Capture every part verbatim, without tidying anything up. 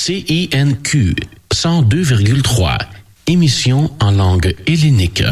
C I N Q cent deux virgule trois, émission en langue hellénique.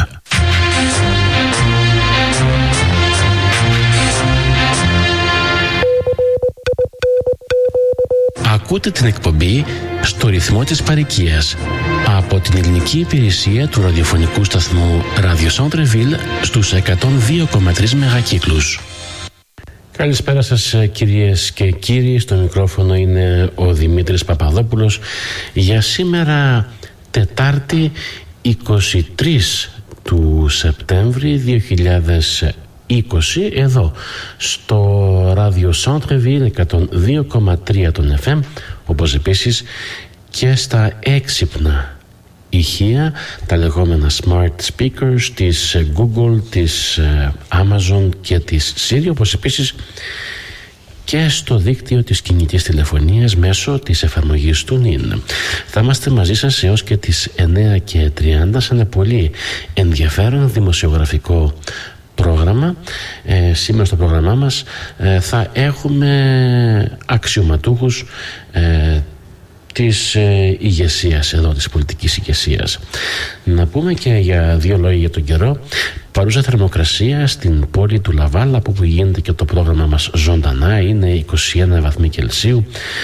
Ακούτε την εκπομπή στο ρυθμό της παροικίας από την ελληνική υπηρεσία του ραδιοφωνικού σταθμού Radio Centre-Ville στους εκατόν δύο κόμμα τρία μεγακύκλους. Καλησπέρα σας κυρίες και κύριοι, στο μικρόφωνο είναι ο Δημήτρης Παπαδόπουλος για σήμερα Τετάρτη είκοσι τρεις του Σεπτέμβρη δύο χιλιάδες είκοσι, εδώ στο Radio Centre-Ville εκατόν δύο κόμμα τρία των εφ εμ, όπως επίσης και στα έξυπνα ηχεία, τα λεγόμενα smart speakers της Google, της Amazon και της Siri, όπως επίσης και στο δίκτυο της κινητής τηλεφωνίας μέσω της εφαρμογής του νιν. Θα είμαστε μαζί σας έως και τις εννέα και τριάντα σε ένα πολύ ενδιαφέρον δημοσιογραφικό πρόγραμμα. Ε, σήμερα στο πρόγραμμά μας ε, θα έχουμε αξιωματούχους ε, της ε, ηγεσίας εδώ, της πολιτικής ηγεσίας. Να πούμε και για δύο λόγια για τον καιρό. Παρούσα θερμοκρασία στην πόλη του Λαβάλ, από που γίνεται και το πρόγραμμα μας ζωντανά, είναι είκοσι ένα βαθμοί Κελσίου,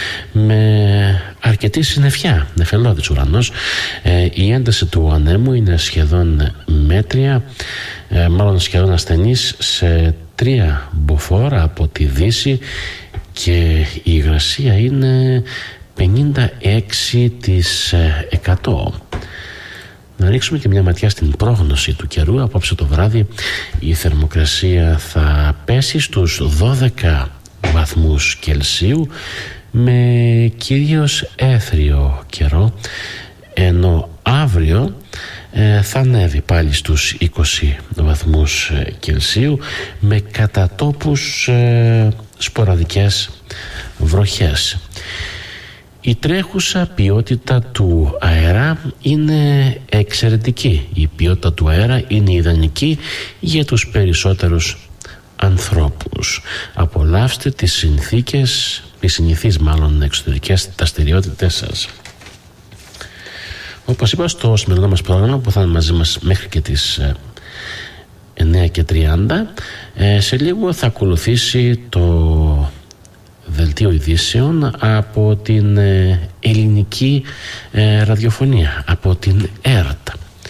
με αρκετή συννεφιά, νεφελώδης ουρανός. Ε, η ένταση του ανέμου είναι σχεδόν μέτρια, ε, μάλλον σχεδόν ασθενής, σε τρία μποφόρ από τη Δύση, και η υγρασία είναι πενήντα έξι τοις εκατό. Να ρίξουμε και μια ματιά στην πρόγνωση του καιρού. Απόψε το βράδυ η θερμοκρασία θα πέσει στους δώδεκα βαθμούς Κελσίου, με κυρίως έθριο καιρό, ενώ αύριο ε, θα ανέβει πάλι στους είκοσι βαθμούς Κελσίου, με κατά τόπους ε, σποραδικές βροχές. Η τρέχουσα ποιότητα του αέρα είναι εξαιρετική. Η ποιότητα του αέρα είναι ιδανική για τους περισσότερους ανθρώπους. Απολαύστε τις συνθήκες, τις συνηθείς μάλλον εξωτερικές δραστηριότητες σας. Όπως είπα, στο σημερινό μας πρόγραμμα, που θα είναι μαζί μας μέχρι και τις εννέα και τριάντα, σε λίγο θα ακολουθήσει το δελτίο ειδήσεων από την ελληνική ραδιοφωνία, από την ΕΡΤ.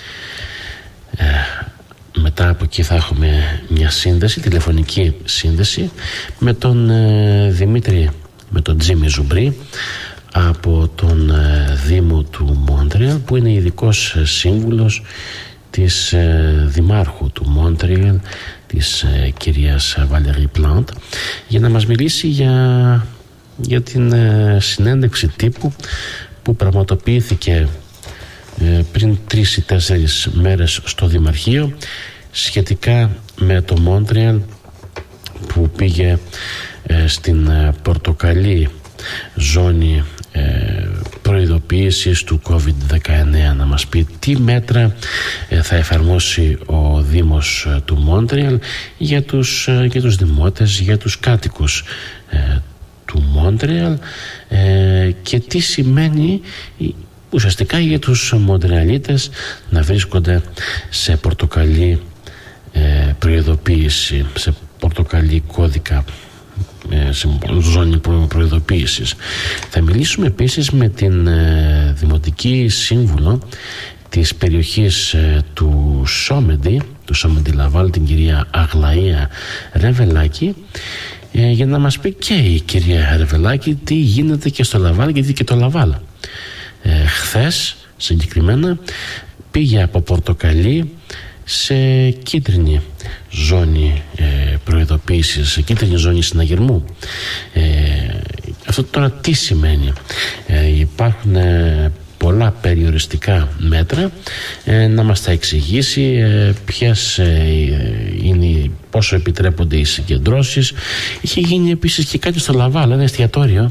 Μετά από εκεί θα έχουμε μια σύνδεση, τηλεφωνική σύνδεση, με τον Δημήτρη, με τον Τζίμι Ζουμπρί, από τον Δήμο του Μόντρεαλ, που είναι ειδικός σύμβουλος της Δημάρχου του Μόντρεαλ, της ε, κυρίας Βαλερή Πλάντ, για να μας μιλήσει για, για την ε, συνέντευξη τύπου που πραγματοποιήθηκε ε, πριν τρεις ή τέσσερις μέρες στο Δημαρχείο σχετικά με το Μόντρεαλ, που πήγε ε, στην ε, πορτοκαλί ζώνη ε, προειδοποίησης του κόβιντ δεκαεννέα, να μας πει τι μέτρα ε, θα εφαρμόσει ο Δήμος ε, του Μόντρεαλ για τους, ε, για τους δημότες, για τους κάτοικους ε, του Μόντρεαλ, ε, και τι σημαίνει ουσιαστικά για τους Μοντρεαλίτες να βρίσκονται σε πορτοκαλί ε, προειδοποίηση, σε πορτοκαλί κώδικα, σε ζώνη προειδοποίησης. Θα μιλήσουμε επίσης με την ε, Δημοτική Σύμβουλο της περιοχής ε, του Σόμεντι, του Σόμεντι Λαβάλ, την κυρία Αγλαία Ρεβελάκη, ε, για να μας πει και η κυρία Ρεβελάκη τι γίνεται και στο Λαβάλ, γιατί και το Λαβάλ ε, χθες συγκεκριμένα πήγε από πορτοκαλί σε κίτρινη ζώνη ε, προειδοποίησης, σε κίτρινη ζώνη συναγερμού. Ε, αυτό τώρα τι σημαίνει? Ε, υπάρχουν ε, πολλά περιοριστικά μέτρα, ε, να μας τα εξηγήσει ε, ποιες ε, είναι, πόσο επιτρέπονται οι συγκεντρώσεις. Είχε γίνει επίσης και κάτι στο Λαβάλ, ένα εστιατόριο.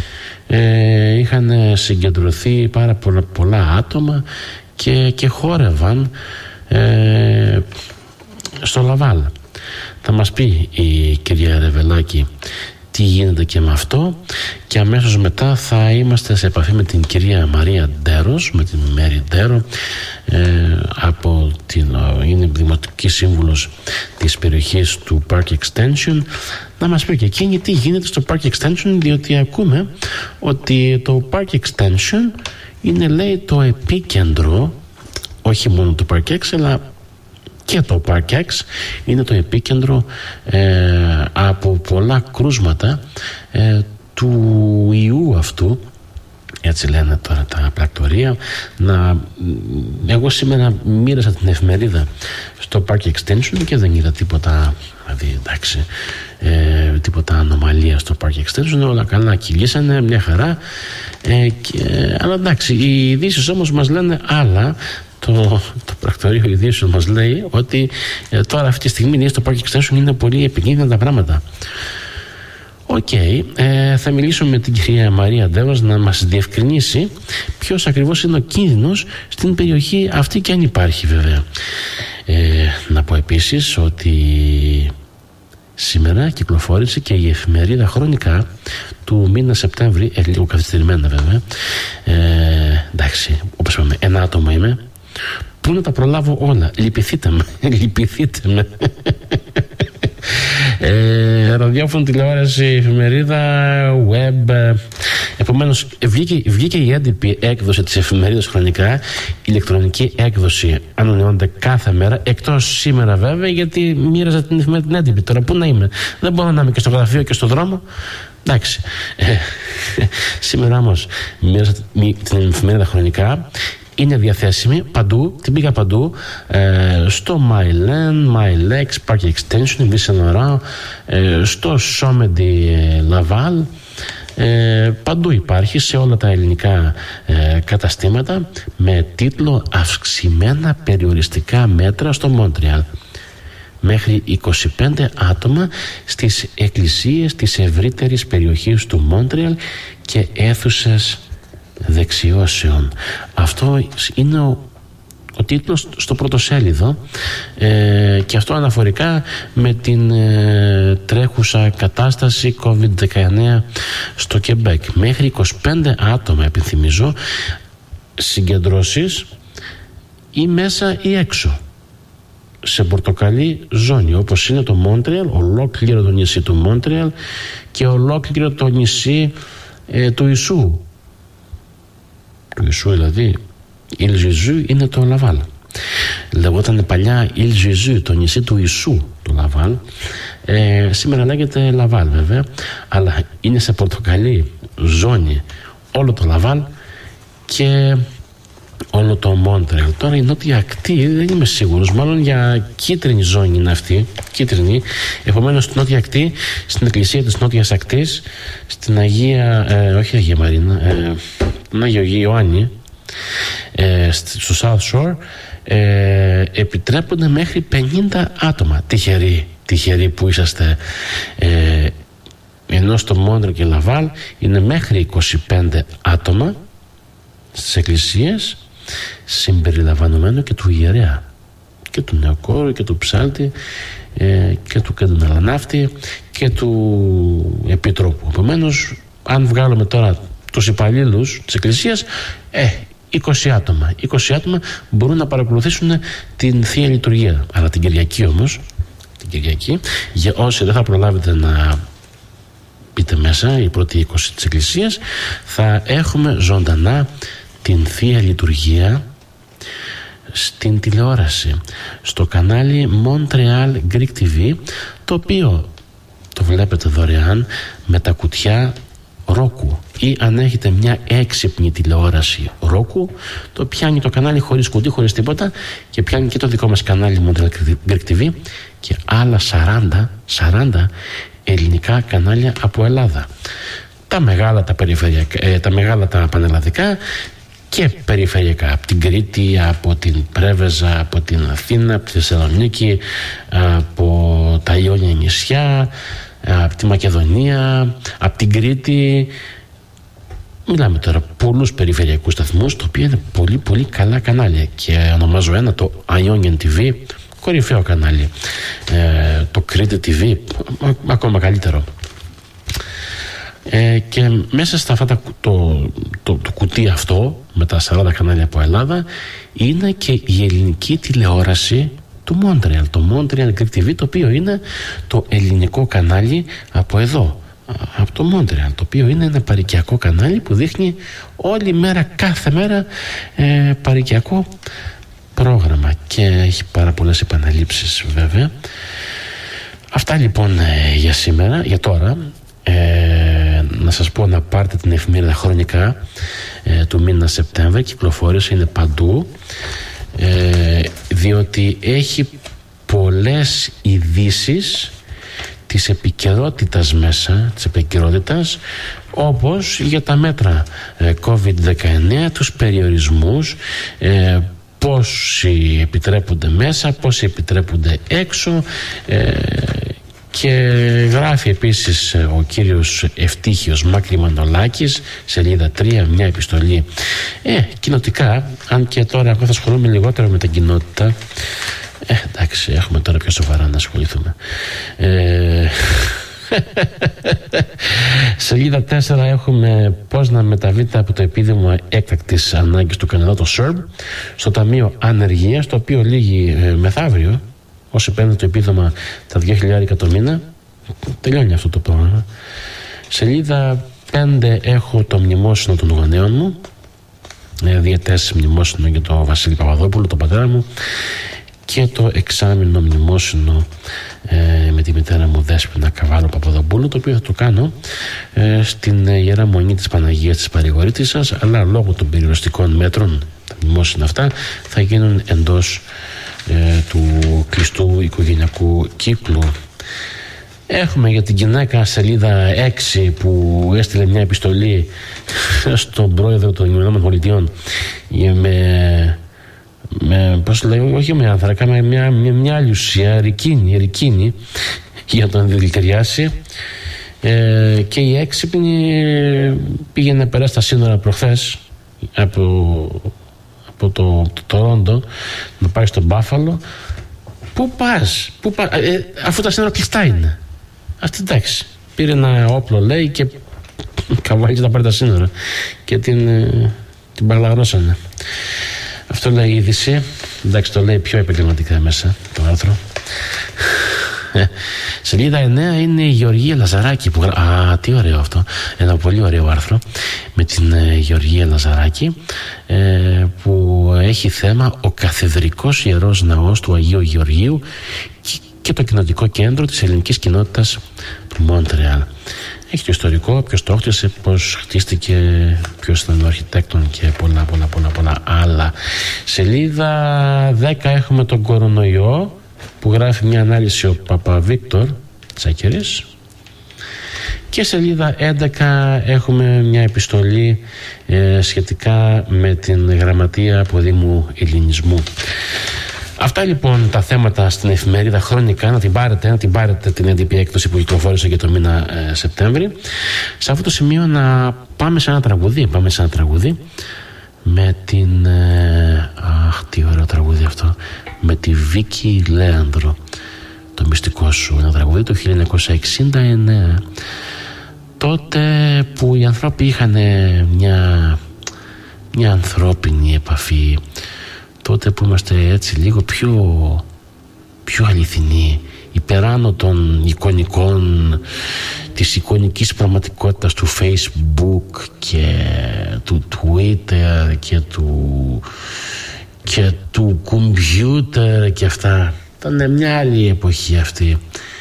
Ε, είχαν συγκεντρωθεί πάρα πολλά, πολλά άτομα και, και χόρευαν ε, στο Λαβάλ. Θα μας πει η κυρία Ρεβελάκη τι τι γίνεται και με αυτό, και αμέσως μετά θα είμαστε σε επαφή με την κυρία Μαρία Ντέρος, με την Μέρη Ντέρο, ε, από την, είναι δημοτική σύμβουλος της περιοχής του Park Extension, να μας πει και εκείνη τι γίνεται στο Park Extension, διότι ακούμε ότι το Park Extension είναι, λέει, το επίκεντρο όχι μόνο του Park X, αλλά και το Park X είναι το επίκεντρο ε, από πολλά κρούσματα ε, του ιού αυτού, έτσι λένε τώρα τα πρακτορία. Να, εγώ σήμερα μοίρασα την εφημερίδα στο Park Extension και δεν είδα τίποτα, δηλαδή, εντάξει, ε, τίποτα ανομαλία στο Park Extension, όλα καλά κυλήσανε, μια χαρά, ε, και, αλλά εντάξει, οι ειδήσεις όμως μας λένε άλλα. Το, το πρακτορείο ειδήσεων μας λέει ότι ε, τώρα αυτή τη στιγμή στο Park Extension είναι πολύ επικίνδυνα τα πράγματα. Οκ, okay, ε, θα μιλήσουμε με την κυρία Μαρία Ντέρος να μας διευκρινίσει ποιος ακριβώς είναι ο κίνδυνος στην περιοχή αυτή, και αν υπάρχει βέβαια. Ε, να πω επίσης ότι σήμερα κυκλοφόρησε και η εφημερίδα Χρονικά του μήνα Σεπτέμβρη, ε, λίγο καθυστερημένα βέβαια. Ε, εντάξει, όπως είπαμε, ένα άτομο είμαι. Πού να τα προλάβω όλα? Λυπηθείτε με, λυπηθείτε με. Ε, ραδιόφωνο, τηλεόραση, εφημερίδα, web. Επομένως βγήκε, βγήκε η έντυπη έκδοση της εφημερίδας Χρονικά, ηλεκτρονική έκδοση, ανανεώνεται κάθε μέρα, εκτός σήμερα βέβαια, γιατί μοίραζα την εφημερίδα την έντυπη. Τώρα πού να είμαι? Δεν μπορώ να είμαι και στο γραφείο και στο δρόμο. Εντάξει, ε, σήμερα όμως μοίραζα την εφημερίδα Χρονικά. Είναι διαθέσιμη παντού, την πήγα παντού, ε, στο Mylen, Mylex, Park Extension, Vicenora, ε, στο Somedy Laval, ε, παντού υπάρχει, σε όλα τα ελληνικά ε, καταστήματα, με τίτλο «Αυξημένα περιοριστικά μέτρα στο Μόντρεαλ». Μέχρι είκοσι πέντε άτομα στις εκκλησίες της ευρύτερης περιοχής του Μόντρεαλ και αίθουσες δεξιώσεων. Αυτό είναι ο, ο τίτλος στο πρωτοσέλιδο, ε, και αυτό αναφορικά με την ε, τρέχουσα κατάσταση κόβιντ δεκαεννέα στο Κεμπέκ. Μέχρι είκοσι πέντε άτομα, επιθυμίζω, συγκεντρώσεις ή μέσα ή έξω σε πορτοκαλί ζώνη, όπως είναι το Μόντρεαλ, ολόκληρο το νησί του Μόντρεαλ και ολόκληρο το νησί ε, του Ιησού του Ιησού, δηλαδή Ιλ Ζιζού είναι το Λαβάλ. Λεγόταν παλιά Ιλ Ζιζού, το νησί του Ιησού, το Λαβάλ. ε, σήμερα λέγεται Λαβάλ βέβαια, αλλά είναι σε πορτοκαλί ζώνη όλο το Λαβάλ και όλο το Μόντρεαλ. Τώρα η νότια ακτή δεν είμαι σίγουρος, μάλλον για κίτρινη ζώνη είναι αυτή, κίτρινη. Επομένως στη νότια ακτή, στην εκκλησία της νότιας ακτής, στην Αγία, ε, όχι Αγία Μαρίνα, ε, την Άγιο Ιωάννη, ε, στο South Shore, ε, επιτρέπονται μέχρι πενήντα άτομα. Τυχεροί, τυχεροί που είσαστε. Ε, ενώ στο Μόντρεαλ και Λαβάλ είναι μέχρι είκοσι πέντε άτομα στις εκκλησίες, συμπεριλαμβανομένου και του ιερέα και του νεοκόρου και του ψάλτη, ε, και του κεντροναλανάφτη και του επιτρόπου. Επομένως, αν βγάλουμε τώρα τους υπαλλήλους της εκκλησίας, ε, είκοσι άτομα είκοσι άτομα μπορούν να παρακολουθήσουν την Θεία Λειτουργία. Αλλά την Κυριακή όμως, την Κυριακή, για όσοι δεν θα προλάβετε να πείτε μέσα, οι πρώτοι είκοσι της εκκλησίας, θα έχουμε ζωντανά την Θεία Λειτουργία στην τηλεόραση, στο κανάλι Montreal Greek τι βι, το οποίο το βλέπετε δωρεάν με τα κουτιά Roku, ή αν έχετε μια έξυπνη τηλεόραση Roku, το πιάνει το κανάλι χωρίς κουτί, χωρίς τίποτα, και πιάνει και το δικό μας κανάλι Montreal Greek τι βι και άλλα σαράντα ελληνικά κανάλια από Ελλάδα. Τα μεγάλα τα περιφερειακά, ε, τα μεγάλα τα πανελλαδικά και περιφερειακά, από την Κρήτη, από την Πρέβεζα, από την Αθήνα, από τη Θεσσαλονίκη, από τα Ιόνια νησιά, από τη Μακεδονία, από την Κρήτη. Μιλάμε τώρα πολλούς περιφερειακούς σταθμούς, τα οποία είναι πολύ πολύ καλά κανάλια, και ονομάζω ένα, το Ionian τι βι, κορυφαίο κανάλι, ε, το Crete τι βι, ακόμα καλύτερο. Ε, και μέσα στα αυτά τα, το, το, το κουτί αυτό με τα σαράντα κανάλια από Ελλάδα είναι και η ελληνική τηλεόραση του Μόντρεαλ, το Montreal Greek τι βι, το οποίο είναι το ελληνικό κανάλι από εδώ, από το Μόντρεαλ, το οποίο είναι ένα παροικιακό κανάλι που δείχνει όλη μέρα, κάθε μέρα ε, παροικιακό πρόγραμμα και έχει πάρα πολλές επαναλήψεις βέβαια. Αυτά λοιπόν ε, για σήμερα, για τώρα. Ε, να σας πω να πάρετε την εφημερίδα Χρονικά ε, του μήνα Σεπτέμβρη, κυκλοφόρησε, είναι παντού, ε, διότι έχει πολλές ειδήσεις της επικαιρότητας μέσα, της επικαιρότητας, όπως για τα μέτρα ε, κόβιντ δεκαεννέα, τους περιορισμούς, ε, πόσοι επιτρέπονται μέσα, πόσοι επιτρέπονται έξω, ε, και γράφει επίσης ο κύριος Ευτύχιος Μάκρη Μανολάκης, σελίδα τρία, μια επιστολή ε, κοινοτικά, αν και τώρα εγώ θα ασχολούμαι λιγότερο με την κοινότητα. Ε, εντάξει, έχουμε τώρα πιο σοβαρά να ασχοληθούμε. Ε, σελίδα τέσσερα έχουμε πώς να μεταβείτε από το επίδομα έκτακτης ανάγκης του Καναδά, το σερμπ, στο Ταμείο Ανεργίας, το οποίο λύγει ε, μεθαύριο. Όσοι παίρνουν το επίδομα τα δύο χιλιάδες το μήνα, τελειώνει αυτό το πρόγραμμα. Σελίδα πέντε έχω το μνημόσυνο των γονέων μου, διετές μνημόσυνο για τον Βασίλη Παπαδόπουλο, τον πατέρα μου, και το εξάμηνο μνημόσυνο ε, με τη μητέρα μου Δέσποινα Καβάλο Παπαδοπούλου, το οποίο θα το κάνω ε, στην Ιερά Μονή της Παναγίας της Παρηγορήτισσας, αλλά λόγω των περιοριστικών μέτρων τα μνημόσυνα αυτά θα γίνουν εντός ε, του κλειστού οικογενειακού κύκλου. Έχουμε για την γυναίκα σελίδα έξι που έστειλε μια επιστολή στον πρόεδρο των Ηνωμένων Πολιτειών με, με πώς λέει, όχι με άνθρακα, με μια, μια, μια άλλη ουσία, ρικίνη, ρικίνη, για να τον δηλητηριάσει. Ε, και η έξυπνη πήγε να περάσει τα σύνορα προχθές από, από το, το Τορόντο να πάει στο Μπάφαλο. Πού πας, πού πας ε, αφού τα σύνορα κλειστά είναι. Αυτή εντάξει, πήρε ένα όπλο λέει και καβάλισε να πάρει τα σύνορα και την, την παραλαγνώσανε. Αυτό λέει η είδηση. Εντάξει, το λέει πιο επαγγελματικά μέσα το άρθρο. Σελίδα εννέα είναι η Γεωργία Λαζαράκη που... Α, τι ωραίο αυτό. Ένα πολύ ωραίο άρθρο με την ε, Γεωργία Λαζαράκη ε, που έχει θέμα ο καθεδρικός ιερός ναός του Αγίου Γεωργίου και, και το κοινοτικό κέντρο της ελληνικής κοινότητας του Μόντρεαλ. Έχει το ιστορικό, ποιος το χτίσε, πώς χτίστηκε, ποιος ήταν ο αρχιτέκτον και πολλά πολλά πολλά πολλά άλλα. Σελίδα δέκα έχουμε τον κορονοϊό που γράφει μια ανάλυση ο Παπαβίκτορ Τσάκερης, και σελίδα έντεκα έχουμε μια επιστολή ε, σχετικά με την Γραμματεία Αποδήμου Ελληνισμού. Αυτά λοιπόν τα θέματα στην εφημερίδα Χρονικά. Να την πάρετε, να την πάρετε την έντυπη έκδοση που κυκλοφόρησε για το μήνα ε, Σεπτέμβρη. Σε αυτό το σημείο να πάμε σε ένα τραγουδί. Πάμε σε ένα τραγουδί με την... Ε, αχ, τι ωραίο τραγούδι αυτό. Με τη Βίκη Λέανδρο. Το μυστικό σου. Ένα τραγούδι το χίλια εννιακόσια εξήντα εννέα. Τότε που οι άνθρωποι είχαν μια, μια ανθρώπινη επαφή. Τότε που είμαστε έτσι λίγο πιο, πιο αληθινοί, υπεράνω των εικονικών, της εικονικής πραγματικότητας του Facebook και του Twitter και του, και του κομπιούτερ και αυτά. Ήταν μια άλλη εποχή αυτή,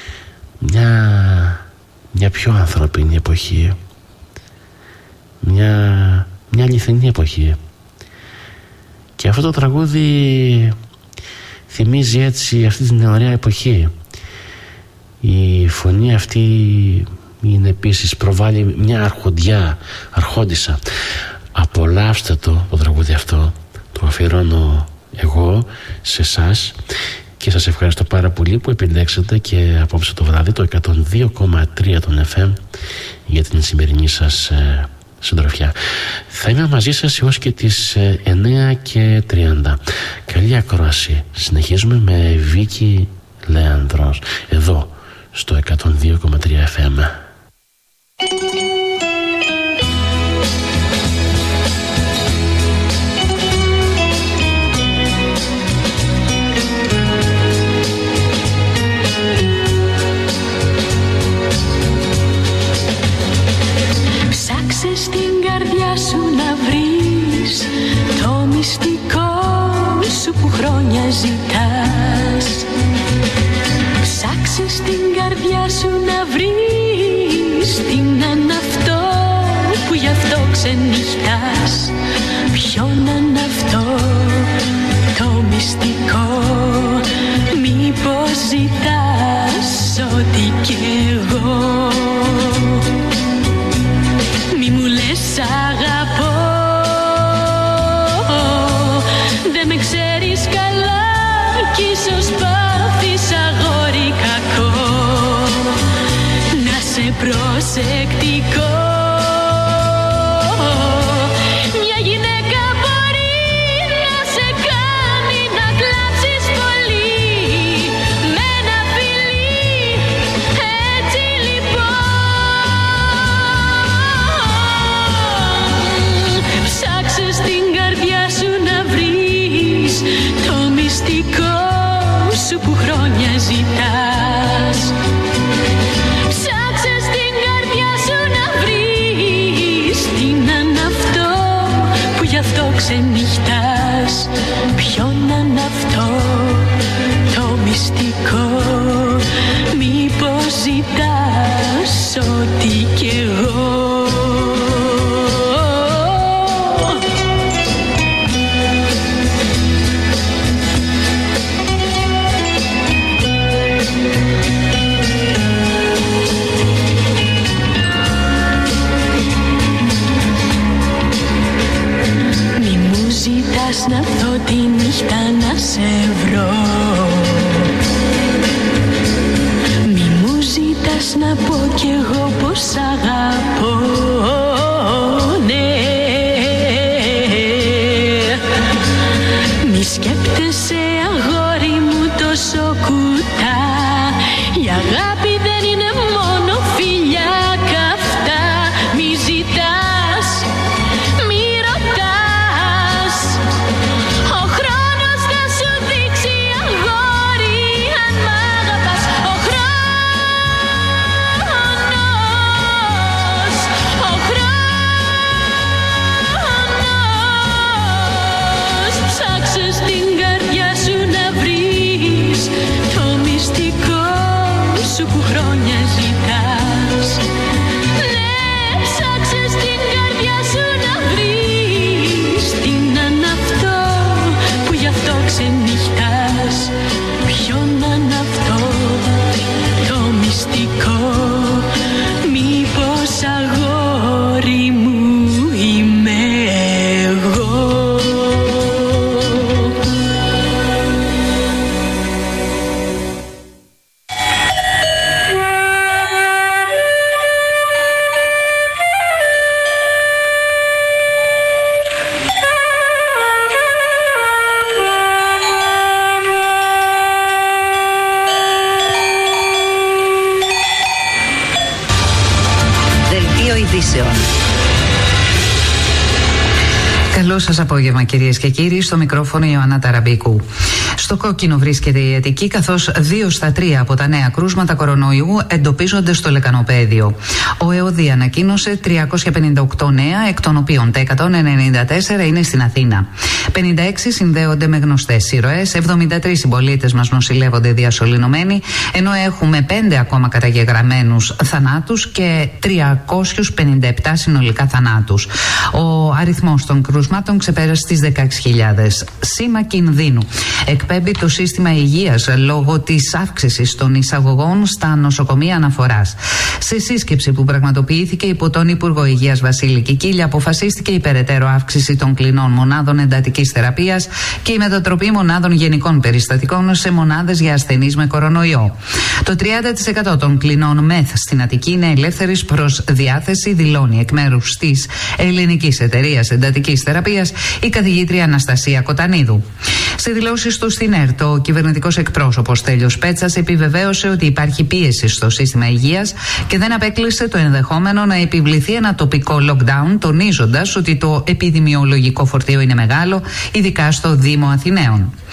μια, μια πιο ανθρώπινη εποχή, μια, μια αληθινή εποχή. Και αυτό το τραγούδι θυμίζει έτσι αυτή την ωραία εποχή. Η φωνή αυτή είναι επίσης, προβάλλει μια αρχοντιά, αρχόντισσα. Απολαύστε το, το τραγούδι αυτό. Το αφιερώνω εγώ σε εσάς και σας ευχαριστώ πάρα πολύ που επιλέξατε και απόψε το βράδυ το εκατόν δύο κόμμα τρία των εφ εμ για την σημερινή σας ε, συντροφιά. Θα είμαι μαζί σας έως και τις εννέα και τριάντα. Καλή ακρόαση. Συνεχίζουμε με Βίκη Λέανδρος εδώ στο εκατόν δύο κόμμα τρία εφ εμ. Ψάξε στην καρδιά σου να βρεις το μυστικό σου που χρόνια ζητάς. Ψάξε στην καρδιά σου να βρεις τι να είναι αυτό που γι' αυτό ξενυχτάς. Ποιο να είναι αυτό το μυστικό, μήπως ζητάς ό,τι κι εγώ. Μη μου λες αγαπώ, δεν με ξέρεις καλά κι ίσως πάθεις αγόρι κακό. Να σε προσεκτικό, μια γυναίκα μπορεί να σε κάνει να κλάψεις πολύ με ένα φιλί, έτσι λοιπόν. Ψάξε στην καρδιά σου να βρεις το μυστικό σου που χρόνια ζητάς. Ψάξε στην καρδιά σου να βρεις τι να είναι αυτό που γι' αυτό ξενυχτάς. Ποιο να είναι αυτό το μυστικό, μήπως ζητάς ό,τι κι εγώ. Ζητάς να δω τη νύχτα να σε βρω. Μη μου ζητάς να πω κι εγώ πως αγαπώ. Ναι, μη σκέπτεσαι αγόρι μου τόσο κουτά. Η αγάπη δεν είναι μόνο φιλιά καυτά. Μη ζητάς, μη ρωτάς, ο χρόνος θα σου δείξει αγόρι αν μ' αγαπάς. Ο χρόνος, ο χρόνος. Ψάξε στην καρδιά σου να βρεις το μυστικό σου που χρόνια ζητάς. Ναι, ψάξε στην καρδιά σου να βρεις τι να είναι αυτό που γι' αυτό ξενυχτάς. Ποιο να είναι αυτό το μυστικό, μήπως αγόρι μου είμαι εγώ. Δελτίο ειδήσεων. Καλό σας απόγευμα κυρίες και κύριοι, στο μικρόφωνο η Ιωάννα Ταραμπίκου. Στο κόκκινο βρίσκεται η Αττική, καθώς δύο στα τρία από τα νέα κρούσματα κορονοϊού εντοπίζονται στο λεκανοπαίδιο. Ο ΕΟΔΗ ανακοίνωσε τριακόσια πενήντα οκτώ νέα, εκ των οποίων τα εκατόν ενενήντα τέσσερα είναι στην Αθήνα. πενήντα έξι συνδέονται με γνωστές ήρωες, εβδομήντα τρεις συμπολίτες μας νοσηλεύονται διασωληνωμένοι, ενώ έχουμε πέντε ακόμα καταγεγραμμένους θανάτους και τριακόσιους πενήντα επτά συνολικά θανάτους. Ο αριθμός των κρούσματων ξεπέρασε τις δεκαέξι χιλιάδες. Σήμα κινδύνου εκπέμπει το σύστημα υγείας λόγω της αύξησης των εισαγωγών στα νοσοκομεία αναφοράς. Σε σύσκεψη που πραγματοποιήθηκε υπό τον Υπουργό Υγείας Βασίλη Κικίλια, αποφασίστηκε η περαιτέρω αύξηση των κλινών μονάδων εντατικής θεραπείας και η μετατροπή μονάδων γενικών περιστατικών σε μονάδες για ασθενείς με κορονοϊό. Το τριάντα τοις εκατό των κλινών ΜΕΘ στην Αττική είναι ελεύθερης προς διάθεση, δηλώνει εκ μέρους της Ελληνικής Εταιρείας Εντατικής Θεραπείας η καθηγήτρια Αναστασία Κοτανίδου. Σε δηλώσεις του στην ΕΡΤ, ο κυβερνητικός εκπρόσωπος Στέλιος Πέτσας επιβεβαίωσε ότι υπάρχει πίεση στο σύστημα υγείας και δεν απέκλεισε το ενδεχόμενο να επιβληθεί ένα τοπικό lockdown, τονίζοντας ότι το επιδημιολογικό φορτίο είναι μεγάλο, ειδικά στο Δήμο Αθηναίων.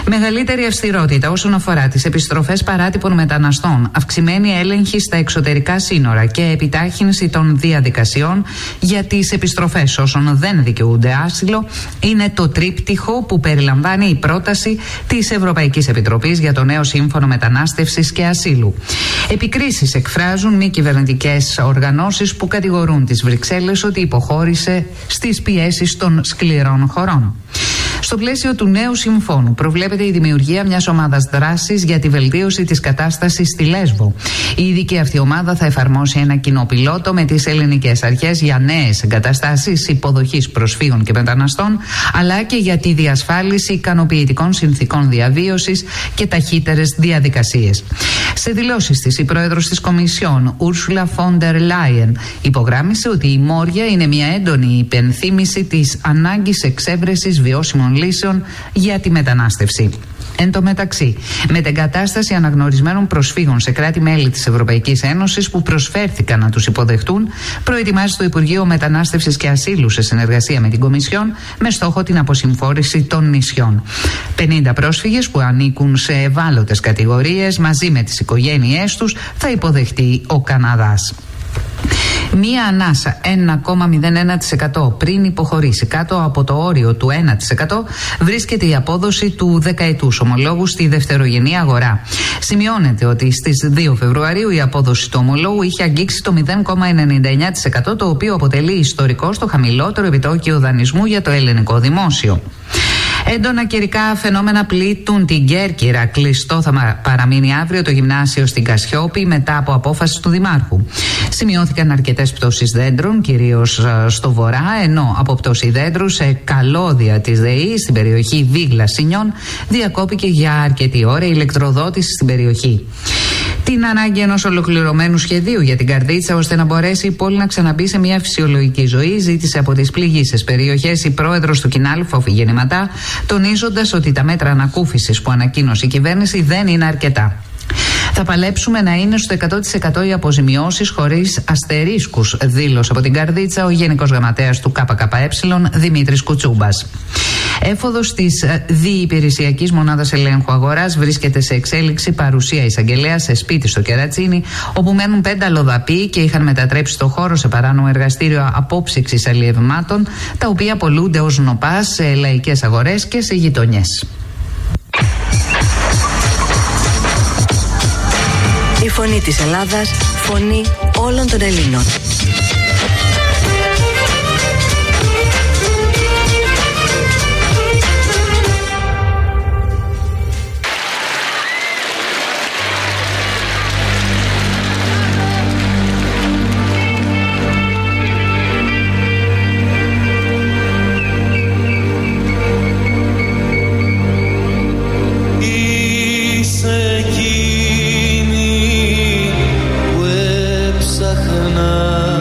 Μεγαλύτερη αυστηρότητα όσον αφορά τις επιστροφές παράτυπων μεταναστών, αυξημένη έλεγχη στα εξωτερικά σύνορα και επιτάχυνση των διαδικασιών για τις επιστροφές όσων δεν δικαιούνται άσυλο είναι το τρίπτυχο που περιλαμβάνει η πρόταση της Ευρωπαϊκής Επιτροπής για το νέο Σύμφωνο Μετανάστευσης και Ασύλου. Επικρίσεις εκφράζουν μη κυβερνητικές οργανώσεις που κατηγορούν τις Βρυξέλλες ότι υποχώρησε στις πιέσεις των σκληρών χωρών. Στο πλαίσιο του νέου συμφώνου προβλέπεται η δημιουργία μιας ομάδας δράσης για τη βελτίωση της κατάστασης στη Λέσβο. Η ειδική αυτή ομάδα θα εφαρμόσει ένα κοινό πιλότο με τις ελληνικές αρχές για νέες εγκαταστάσεις υποδοχής προσφύγων και μεταναστών, αλλά και για τη διασφάλιση ικανοποιητικών συνθήκων διαβίωσης και ταχύτερες διαδικασίες. Σε δηλώσεις της, η πρόεδρος της Κομισιόν, Ursula von der Leyen, υπογράμμισε ότι η Μόρια είναι μια έντονη υπενθύμηση της ανάγκης εξέβρεσης βιώσιμων λύσεων για τη μετανάστευση. Εν τω μεταξύ, με την κατάσταση αναγνωρισμένων προσφύγων σε κράτη-μέλη της Ευρωπαϊκής Ένωσης που προσφέρθηκαν να τους υποδεχτούν, προετοιμάζει το Υπουργείο Μετανάστευσης και Ασύλου σε συνεργασία με την Κομισιόν με στόχο την αποσυμφόρηση των νησιών. πενήντα πρόσφυγες που ανήκουν σε ευάλωτες κατηγορίες μαζί με τις οικογένειές τους θα υποδεχτεί ο Καναδάς. Μία ανάσα ένα κόμμα μηδέν ένα τοις εκατό πριν υποχωρήσει κάτω από το όριο του ένα τοις εκατό βρίσκεται η απόδοση του δεκαετούς ομολόγου στη δευτερογενή αγορά. Σημειώνεται ότι στις δύο Φεβρουαρίου η απόδοση του ομολόγου είχε αγγίξει το μηδέν κόμμα ενενήντα εννιά τοις εκατό, το οποίο αποτελεί ιστορικό στο χαμηλότερο επιτόκιο δανεισμού για το ελληνικό δημόσιο. Έντονα καιρικά φαινόμενα πλήττουν την Κέρκυρα. Κλειστό θα παραμείνει αύριο το γυμνάσιο στην Κασιόπη μετά από απόφαση του Δημάρχου. Σημειώθηκαν αρκετές πτώσεις δέντρων, κυρίως στο βορρά, ενώ από πτώση δέντρου σε καλώδια της ΔΕΗ στην περιοχή Βίγλα Σινιών διακόπηκε για αρκετή ώρα η ηλεκτροδότηση στην περιοχή. Την ανάγκη ενός ολοκληρωμένου σχεδίου για την Καρδίτσα ώστε να μπορέσει η πόλη να ξαναμπεί σε μια φυσιολογική ζωή ζήτησε από τις πληγείσες περιοχές η πρόεδρος του Κινάλ Φόφη Γεννηματά, τονίζοντας ότι τα μέτρα ανακούφισης που ανακοίνωσε η κυβέρνηση δεν είναι αρκετά. Θα παλέψουμε να είναι στο εκατό τοις εκατό οι αποζημιώσεις χωρίς αστερίσκους, δήλωσε από την Καρδίτσα ο Γενικός Γραμματέας του ΚΚΕ Δημήτρης Κουτσούμπας. Έφοδος της Διυπηρεσιακής Μονάδας Ελέγχου Αγοράς βρίσκεται σε εξέλιξη παρουσία εισαγγελέα σε σπίτι στο Κερατσίνι, όπου μένουν πέντε αλλοδαποί και είχαν μετατρέψει το χώρο σε παράνομο εργαστήριο απόψυξης αλλιευμάτων, τα οποία πωλούνται ως νοπά σε λαϊκές αγορές και σε γειτονιές. Η φωνή της Ελλάδας, φωνή όλων των Ελλήνων. Είσαι εκείνη που έψαχνα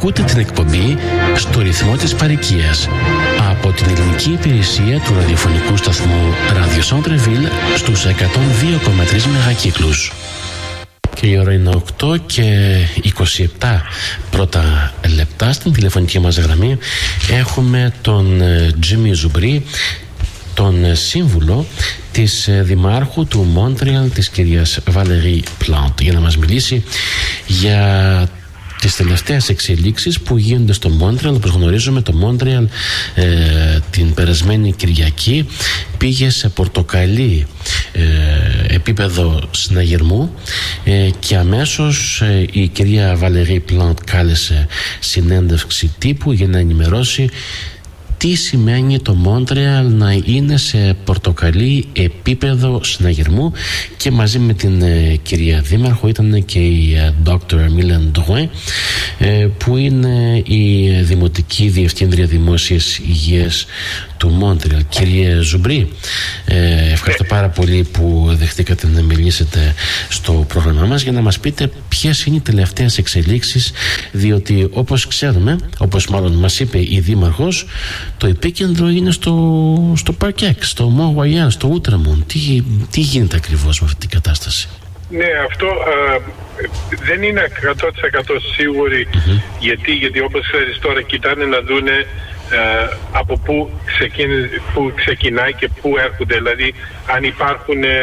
Ακούτε την εκπομπή «Στο ρυθμό της παροικίας» από την ελληνική υπηρεσία του ραδιοφωνικού σταθμού Radio Centre Ville στους εκατόν δύο κόμμα τρία μεγακύκλους. Και η ώρα είναι οκτώ και είκοσι επτά πρώτα λεπτά. Στην τηλεφωνική μας γραμμή έχουμε τον Τζίμι Ζουμπρί, τον σύμβουλο της Δημάρχου του Μόντρεαλ, της κυρίας Βαλερή Πλάντ, για να μας μιλήσει για τις τελευταίες εξελίξεις που γίνονται στο Μόντρεαλ. Όπως γνωρίζουμε, το Μόντρεαλ ε, την περασμένη Κυριακή πήγε σε πορτοκαλί ε, επίπεδο συναγερμού ε, και αμέσως ε, η κυρία Βαλερή Πλάντ κάλεσε συνέντευξη τύπου για να ενημερώσει τι σημαίνει το Μόντρεαλ να είναι σε πορτοκαλί επίπεδο συναγερμού, και μαζί με την ε, κυρία Δήμαρχο ήταν και η ε, Δόκτωρ Μίλεν Ντρουέ, ε, που είναι η Δημοτική Διευθύντρια Δημόσιας Υγείας του Μόντρεαλ. Κύριε Ζουμπρί, ε, ευχαριστώ πάρα πολύ που δεχτήκατε να μιλήσετε στο πρόγραμμά μας για να μας πείτε ποιες είναι οι τελευταίες εξελίξεις, διότι όπως ξέρουμε, όπως μάλλον μας είπε η Δήμαρχος, το επίκεντρο είναι στο, στο Παρκέξ, στο Μον Ροιάλ, στο Ούτρεμον. Τι, τι γίνεται ακριβώς με αυτή την κατάσταση? Ναι, αυτό α, δεν είναι εκατό τοις εκατό σίγουροι. Mm-hmm. γιατί, γιατί όπως ξέρεις τώρα κοιτάνε να δούνε α, από πού, ξεκίνη, πού ξεκινάει και πού έρχονται. Δηλαδή αν υπάρχουν ε,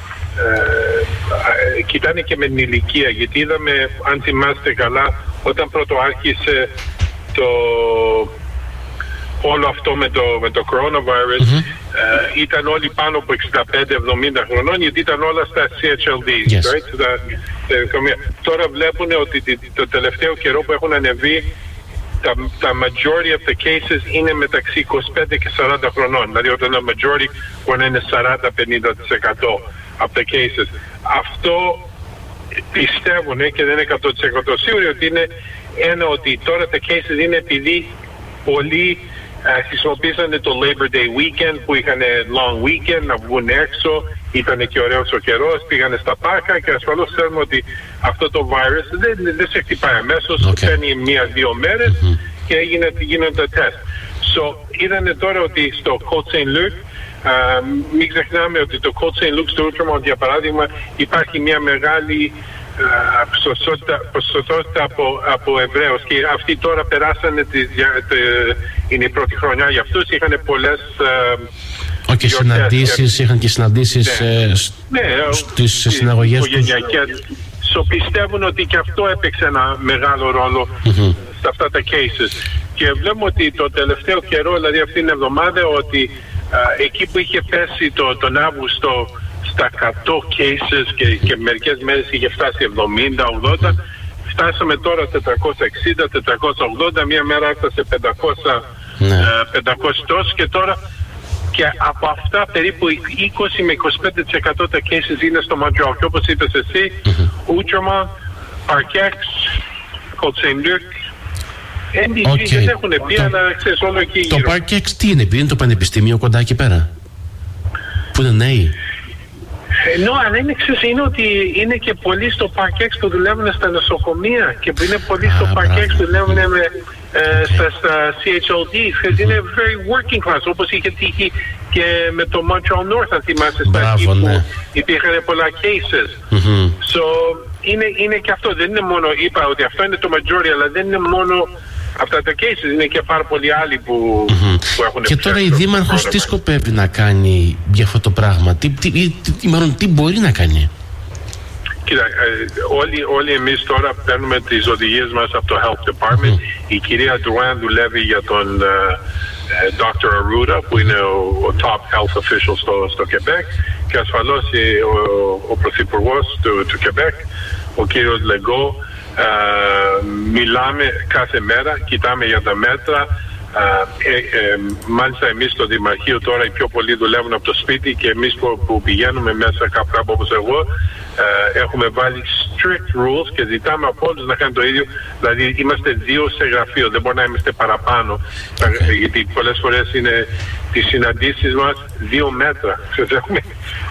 ε, κοιτάνε και με την ηλικία, γιατί είδαμε, αν θυμάστε καλά, όταν πρώτο άρχισε το όλο αυτό με το, με το coronavirus, mm-hmm. uh, ήταν όλοι πάνω από εξήντα πέντε εβδομήντα χρονών, γιατί ήταν όλα στα σι έιτς ελ ντι. Yes. Right? Στα, τώρα βλέπουν ότι το τελευταίο καιρό που έχουν ανεβεί, τα, τα majority of the cases είναι μεταξύ είκοσι πέντε και σαράντα χρονών. Δηλαδή όταν το majority μπορεί να είναι σαράντα με πενήντα τοις εκατό από τα cases. Αυτό πιστεύουν και δεν είναι εκατό τοις εκατό σίγουροι ότι είναι ένα, ότι τώρα τα cases είναι επειδή πολλοί Uh, χρησιμοποίησαν το Labor Day Weekend που είχαν long weekend να βγουν έξω, ήταν και ωραίος ο καιρός, πήγανε στα πάρκα, και ασφαλώς ξέρουμε ότι αυτό το virus δεν, δεν σε χτυπάει αμέσως, okay. παίρνει μία-δύο μέρες mm-hmm. και γίνονται τα τεστ. So, είδανε τώρα ότι στο Côte Saint-Luc, uh, μην ξεχνάμε ότι το Côte Saint-Luc στο Outremont, για παράδειγμα, υπάρχει μια μεγάλη ποσότητα από, από Εβραίους, και αυτοί τώρα περάσανε τη, τη, είναι η πρώτη χρονιά για αυτούς, είχαν πολλές uh, okay, συναντήσεις, και, είχαν και συναντήσεις ναι, ε, ναι, στις ναι, συναγωγές τους. So, πιστεύουν ότι και αυτό έπαιξε ένα μεγάλο ρόλο mm-hmm. σε αυτά τα cases, και βλέπουμε ότι το τελευταίο καιρό, δηλαδή αυτήν την εβδομάδα, ότι uh, εκεί που είχε πέσει το, τον Αύγουστο στα εκατό cases και, και μερικές μέρες είχε φτάσει εβδομήντα ογδόντα, φτάσαμε τώρα τετρακόσια εξήντα τετρακόσια ογδόντα, μία μέρα έφτασε πεντακόσια, ναι. ε, πεντακόσια τόσους, και τώρα και από αυτά περίπου είκοσι με είκοσι πέντε τοις εκατό τα cases είναι στο Montreal, και όπως είπες εσύ, Outremont, Parkex, Côte Saint-Luc, εν ντι τζι okay. δεν έχουν πει, το, αλλά ξέρεις όλο εκεί γύρω. Το Parkex τι είναι, επειδή είναι το πανεπιστήμιο κοντά εκεί πέρα, που είναι νέοι? No, αλλά είναι, ξέρεις, είναι ότι είναι και πολλοί στο Parkex που δουλεύουν στα νοσοκομεία, και που είναι πολλοί στο Parkex που δουλεύουν με, ε, στα, στα σι έιτς ελ ντι, mm-hmm. είναι very working class, όπως είχε τύχει και με το Montreal North, αν θυμάσαι, στα εκεί που ναι. υπήρχαν πολλά cases. Mm-hmm. So, είναι, είναι και αυτό, δεν είναι μόνο, είπα ότι αυτό είναι το majority, αλλά δεν είναι μόνο αυτά τα cases, είναι και πάρα πολλοί άλλοι που, mm-hmm. που έχουν. Και τώρα η Δήμαρχος τι σκοπεύει να κάνει για αυτό το πράγμα, τι, τι, τι, μάλλον τι μπορεί να κάνει? Κοίτα, όλοι, όλοι εμείς τώρα παίρνουμε τις οδηγίες μας από το Health Department. Mm-hmm. Η κυρία Ντρουάν δουλεύει για τον uh, Doctor Arruda, που είναι ο, ο top health official στο, στο Quebec, και ασφαλώς ο, ο Πρωθυπουργός του, του Quebec, ο κύριος Legault. Uh, μιλάμε κάθε μέρα, κοιτάμε για τα μέτρα. Uh, ε, ε, μάλιστα εμείς στο Δημαρχείο τώρα οι πιο πολλοί δουλεύουν από το σπίτι, και εμείς που, που πηγαίνουμε μέσα κάπου κάπου όπως εγώ, uh, έχουμε βάλει strict rules και ζητάμε από όλους να κάνουν το ίδιο. Δηλαδή είμαστε δύο σε γραφείο, δεν μπορεί να είμαστε παραπάνω, okay. γιατί πολλές φορές είναι τις συναντήσεις μας δύο μέτρα. Έχουμε,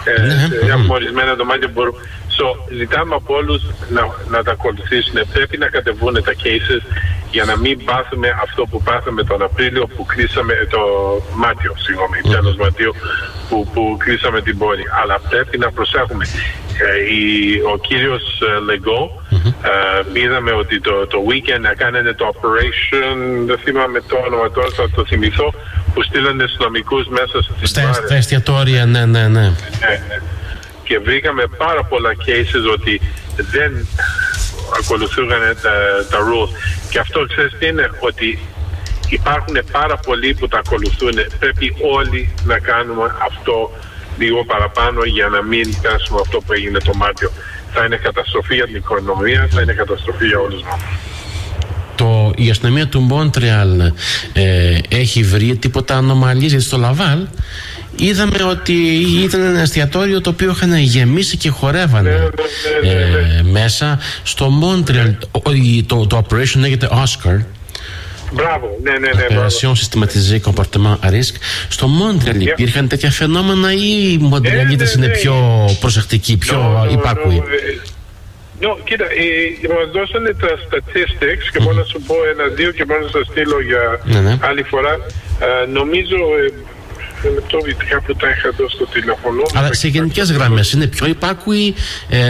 ε, έχουμε ορισμένα δωμάτια που μπορούμε. So, ζητάμε από όλους να, να τα ακολουθήσουν. Πρέπει να κατεβούν τα cases, για να μην πάθουμε αυτό που πάθαμε τον Απρίλιο που κλείσαμε, το Μάρτιο, συγγνώμη, mm-hmm. τέλος Μαρτίου που, που κλείσαμε την πόλη. Αλλά πρέπει να προσέχουμε. Ε, η, ο κύριος Λεγκό, mm-hmm. ε, είδαμε ότι το, το weekend έκανε το operation, δεν θυμάμαι το όνομα τώρα, θα το θυμηθώ, που στείλανε αστυνομικούς μέσα στις στα, στα εστιατόρια, ναι, ναι, ναι. ναι, ναι. Και βρήκαμε πάρα πολλά cases ότι δεν ακολουθούν τα, τα rules. Και αυτό ξέρεις τι είναι, ότι υπάρχουν πάρα πολλοί που τα ακολουθούν. Πρέπει όλοι να κάνουμε αυτό λίγο παραπάνω για να μην κάνουμε αυτό που έγινε το Μάρτιο. Θα είναι καταστροφή για την οικονομία, θα είναι καταστροφή για όλους μας. Το, η αστυνομία του Μόντρεαλ ε, έχει βρει τίποτα ανομαλίες? Γιατί στο Λαβάλ είδαμε ότι ήταν ένα εστιατόριο το οποίο είχαν γεμίσει και χορεύανε ναι, ναι, ναι, ναι, ναι. Ε, μέσα. Στο Μόντρεαλ ναι. το, το, το operation λέγεται Oscar. Μπράβο, ναι, ναι, ναι. Opération Systématisée Comportement à Risque. Στο Μόντρεαλ yeah. υπήρχαν τέτοια φαινόμενα ή οι Μοντρεαλίτες ναι, ναι, ναι, είναι πιο προσεκτικοί, πιο no, no, υπάκουοι? No, no. No, κοίτα, ε, μας δώσανε τα statistics και mm-hmm. μπορώ να σου πω ένα-δύο και μπορώ να σας στείλω για ναι, ναι. άλλη φορά. Ε, νομίζω, ε, λεπτό, κάπου τα είχα εδώ στο τηλεφωνό. Αλλά σε γενικές γραμμές είναι πιο υπάκουοι? Ε...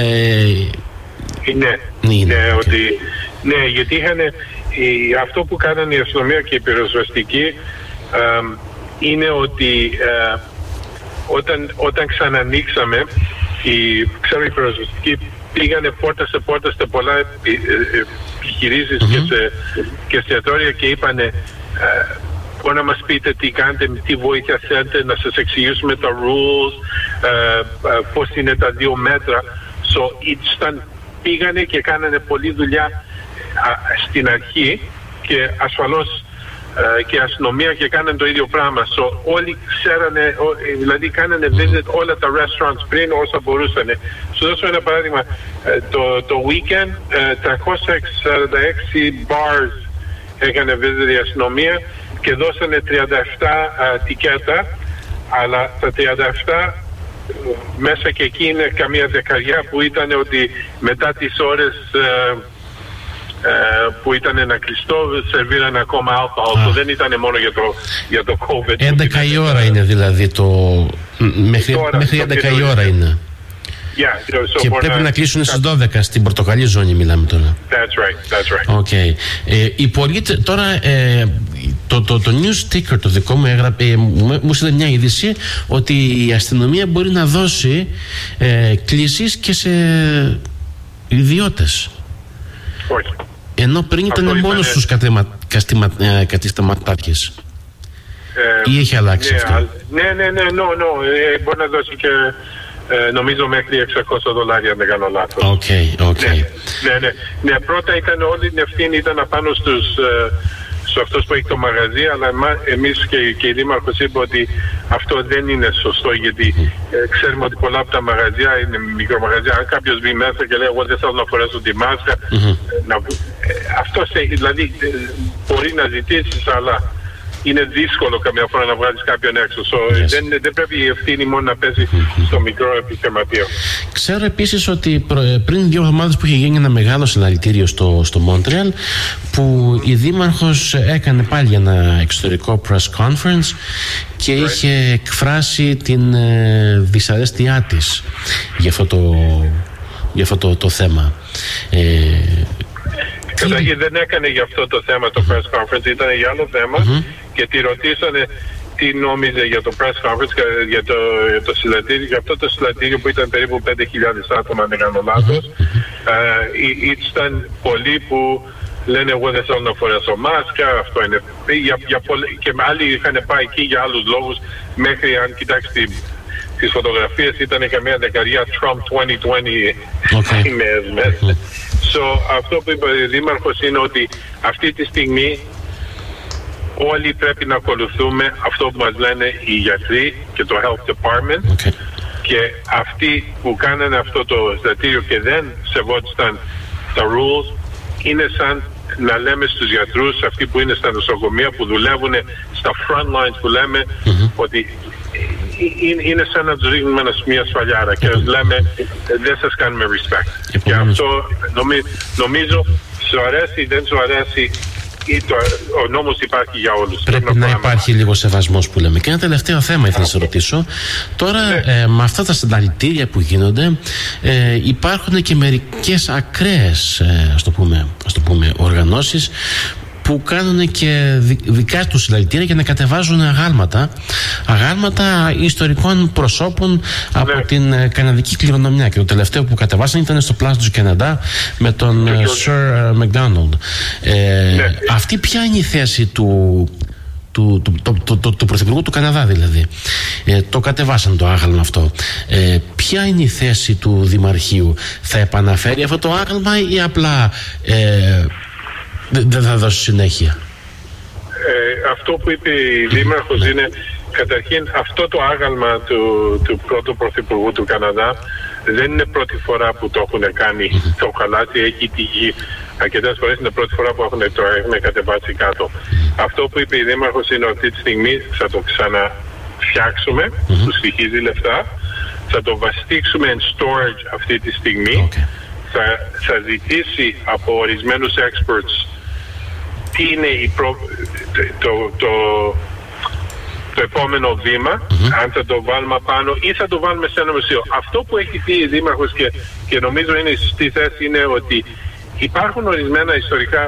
Ναι, είναι, ναι, okay. ότι, ναι, γιατί είχαν, ε, αυτό που κάνανε η αστυνομία και οι πυροσβεστικοί ε, είναι ότι ε, όταν, όταν ξανανοίξαμε, οι, ξέρω, οι πυροσβεστικοί πήγανε πόρτα σε πόρτα σε πολλά επιχειρήσεις mm-hmm. και σε και εστιατόρια και είπανε ε, μπορεί να μας πείτε τι κάνετε, τι βοήθεια θέλετε, να σας εξηγήσουμε τα rules, ε, ε, πώς είναι τα δύο μέτρα. So, ήταν, πήγανε και κάνανε πολλή δουλειά α, στην αρχή και ασφαλώς ε, και αστυνομία και κάνανε το ίδιο πράγμα. So, όλοι ξέρανε, ό, δηλαδή κάνανε visit όλα τα restaurants πριν όσα μπορούσαν. Σου δώσω ένα παράδειγμα. Ε, το, το weekend ε, τριακόσια σαράντα έξι bars έκανε visit η αστυνομία και δώσανε τριάντα επτά ε, τικέτα, αλλά τα τριάντα επτά μέσα και εκεί είναι καμία δεκαριά που ήταν ότι μετά τις ώρες ε, ε, που ήταν ένα κλειστό σερβίραν ακόμα αλκοόλ. Δεν ήταν μόνο για το, για το COVID. έντεκα η ώρα είναι δηλαδή το... Μέχρι, τώρα, μέχρι έντεκα η ώρα είναι. Yeah, so και πρέπει να, να κλείσουν στις δώδεκα στην πορτοκαλί ζώνη μιλάμε τώρα. That's right, that's right. Okay. Ε, οι πολίτες, τώρα ε, το, το, το news ticker το δικό μου έγραφε, ε, μου, μου στείλε μια είδηση ότι η αστυνομία μπορεί να δώσει ε, κλήσεις και σε ιδιώτες. Όχι. Ενώ πριν ήταν μόνο ήταν... στους καταστηματάρχες. Ε, ή έχει αλλάξει ναι, αυτό? Ναι, ναι, ναι, no, no. Ε, μπορεί να δώσει και ε, νομίζω μέχρι εξακόσια δολάρια αν δεν κάνω λάθος. Οκ, οκ. Ναι, ναι, ναι, ναι. Πρώτα ήταν όλη την ευθύνη ήταν απάνω στους, ε, σε αυτός που έχει το μαγαζί, αλλά εμείς και, και η Δήμαρχος είπε ότι αυτό δεν είναι σωστό, γιατί ε, ξέρουμε ότι πολλά από τα μαγαζιά είναι μικρομαγαζιά. Αν κάποιος μπει μέσα και λέει εγώ δεν θέλω να φορέσω τη μάσκα, mm-hmm. να, ε, αυτό σε, δηλαδή ε, μπορεί να ζητήσεις, αλλά είναι δύσκολο καμιά φορά να βγάλεις κάποιον έξω. So, yes. δεν, δεν πρέπει η ευθύνη μόνο να πέσει mm-hmm. στο μικρό επιχειρηματίο. Ξέρω επίσης ότι πριν δύο εβδομάδες που είχε γίνει ένα μεγάλο συλλαλητήριο στο, στο Μόντρεαλ, που η Δήμαρχος έκανε πάλι ένα εξωτερικό press conference και right. είχε εκφράσει την ε, δυσαρέστειά της για αυτό το, για αυτό το, το θέμα. Ε, Καταρχήν δεν έκανε για αυτό το θέμα το press conference, ήταν για άλλο θέμα mm-hmm. και τη ρωτήσανε τι νόμιζε για το press conference, για το, για το συλλαλητήριο, για αυτό το συλλαλητήριο που ήταν περίπου πέντε χιλιάδες άτομα, αν δεν κάνω λάθος. Mm-hmm. Ε, ήταν πολλοί που λένε εγώ δεν θέλω να φορέσω μάσκα, αυτό είναι. Για, για πολλοί, και άλλοι είχαν πάει εκεί για άλλους λόγους, μέχρι αν κοιτάξει τις φωτογραφίες ήταν καμία δεκαριά Trump είκοσι είκοσι okay. μέσα. So, αυτό που είπε ο Δήμαρχος είναι ότι αυτή τη στιγμή όλοι πρέπει να ακολουθούμε αυτό που μας λένε οι γιατροί και το Health Department okay. και αυτοί που κάνανε αυτό το στατήριο και δεν σεβόντουσαν τα rules είναι σαν να λέμε στους γιατρούς, αυτοί που είναι στα νοσοκομεία που δουλεύουν στα front lines που λέμε mm-hmm. ότι είναι σαν να τους ρίχνουμε μια σφαλιάρα και mm-hmm. λέμε δεν σας κάνουμε respect. Mm-hmm. Και αυτό νομι, νομίζω σου αρέσει ή δεν σου αρέσει ο νόμος υπάρχει για όλους. Πρέπει, Πρέπει να, να υπάρχει λίγο σεβασμός που λέμε. Και ένα τελευταίο θέμα ήθελα να σε ρωτήσω. Τώρα ναι. ε, με αυτά τα συνταλητήρια που γίνονται ε, υπάρχουν και μερικές ακραίες ε, ας το πούμε, ας το πούμε, οργανώσεις που κάνουν και δικά τους συλλαλητήρια για να κατεβάζουν αγάλματα αγάλματα ιστορικών προσώπων ναι. από την ε, καναδική κληρονομιά. Και το τελευταίο που κατεβάσαν ήταν στο Place du Canada με τον ε, Sir Macdonald. Ε, ναι. Αυτή ποια είναι η θέση του του, του, του, του, του, του Πρωθυπουργού του Καναδά δηλαδή? Ε, το κατεβάσαν το άγαλμα αυτό. Ε, ποια είναι η θέση του Δημαρχείου? Θα επαναφέρει αυτό το άγαλμα ή απλά ε, δεν θα δώσει συνέχεια? Ε, αυτό που είπε η Δήμαρχος είναι καταρχήν αυτό το άγαλμα του, του πρώτου Πρωθυπουργού του Καναδά δεν είναι πρώτη φορά που το έχουν κάνει. Mm-hmm. Το χαλάτι έχει τύχει αρκετές φορές, είναι πρώτη φορά που έχουν, το έχουν κατεβάσει κάτω. Mm-hmm. Αυτό που είπε η Δήμαρχος είναι ότι αυτή τη στιγμή θα το ξαναφτιάξουμε, mm-hmm. του στοιχίζει λεφτά, θα το βαστίξουμε in storage αυτή τη στιγμή, okay. θα, θα ζητήσει από ορισμένους experts τι είναι η προ... το, το, το επόμενο βήμα, mm-hmm. αν θα το βάλουμε πάνω ή θα το βάλουμε σε ένα μουσείο. Αυτό που έχει πει η Δήμαρχος και, και νομίζω είναι στη θέση είναι ότι υπάρχουν ορισμένα ιστορικά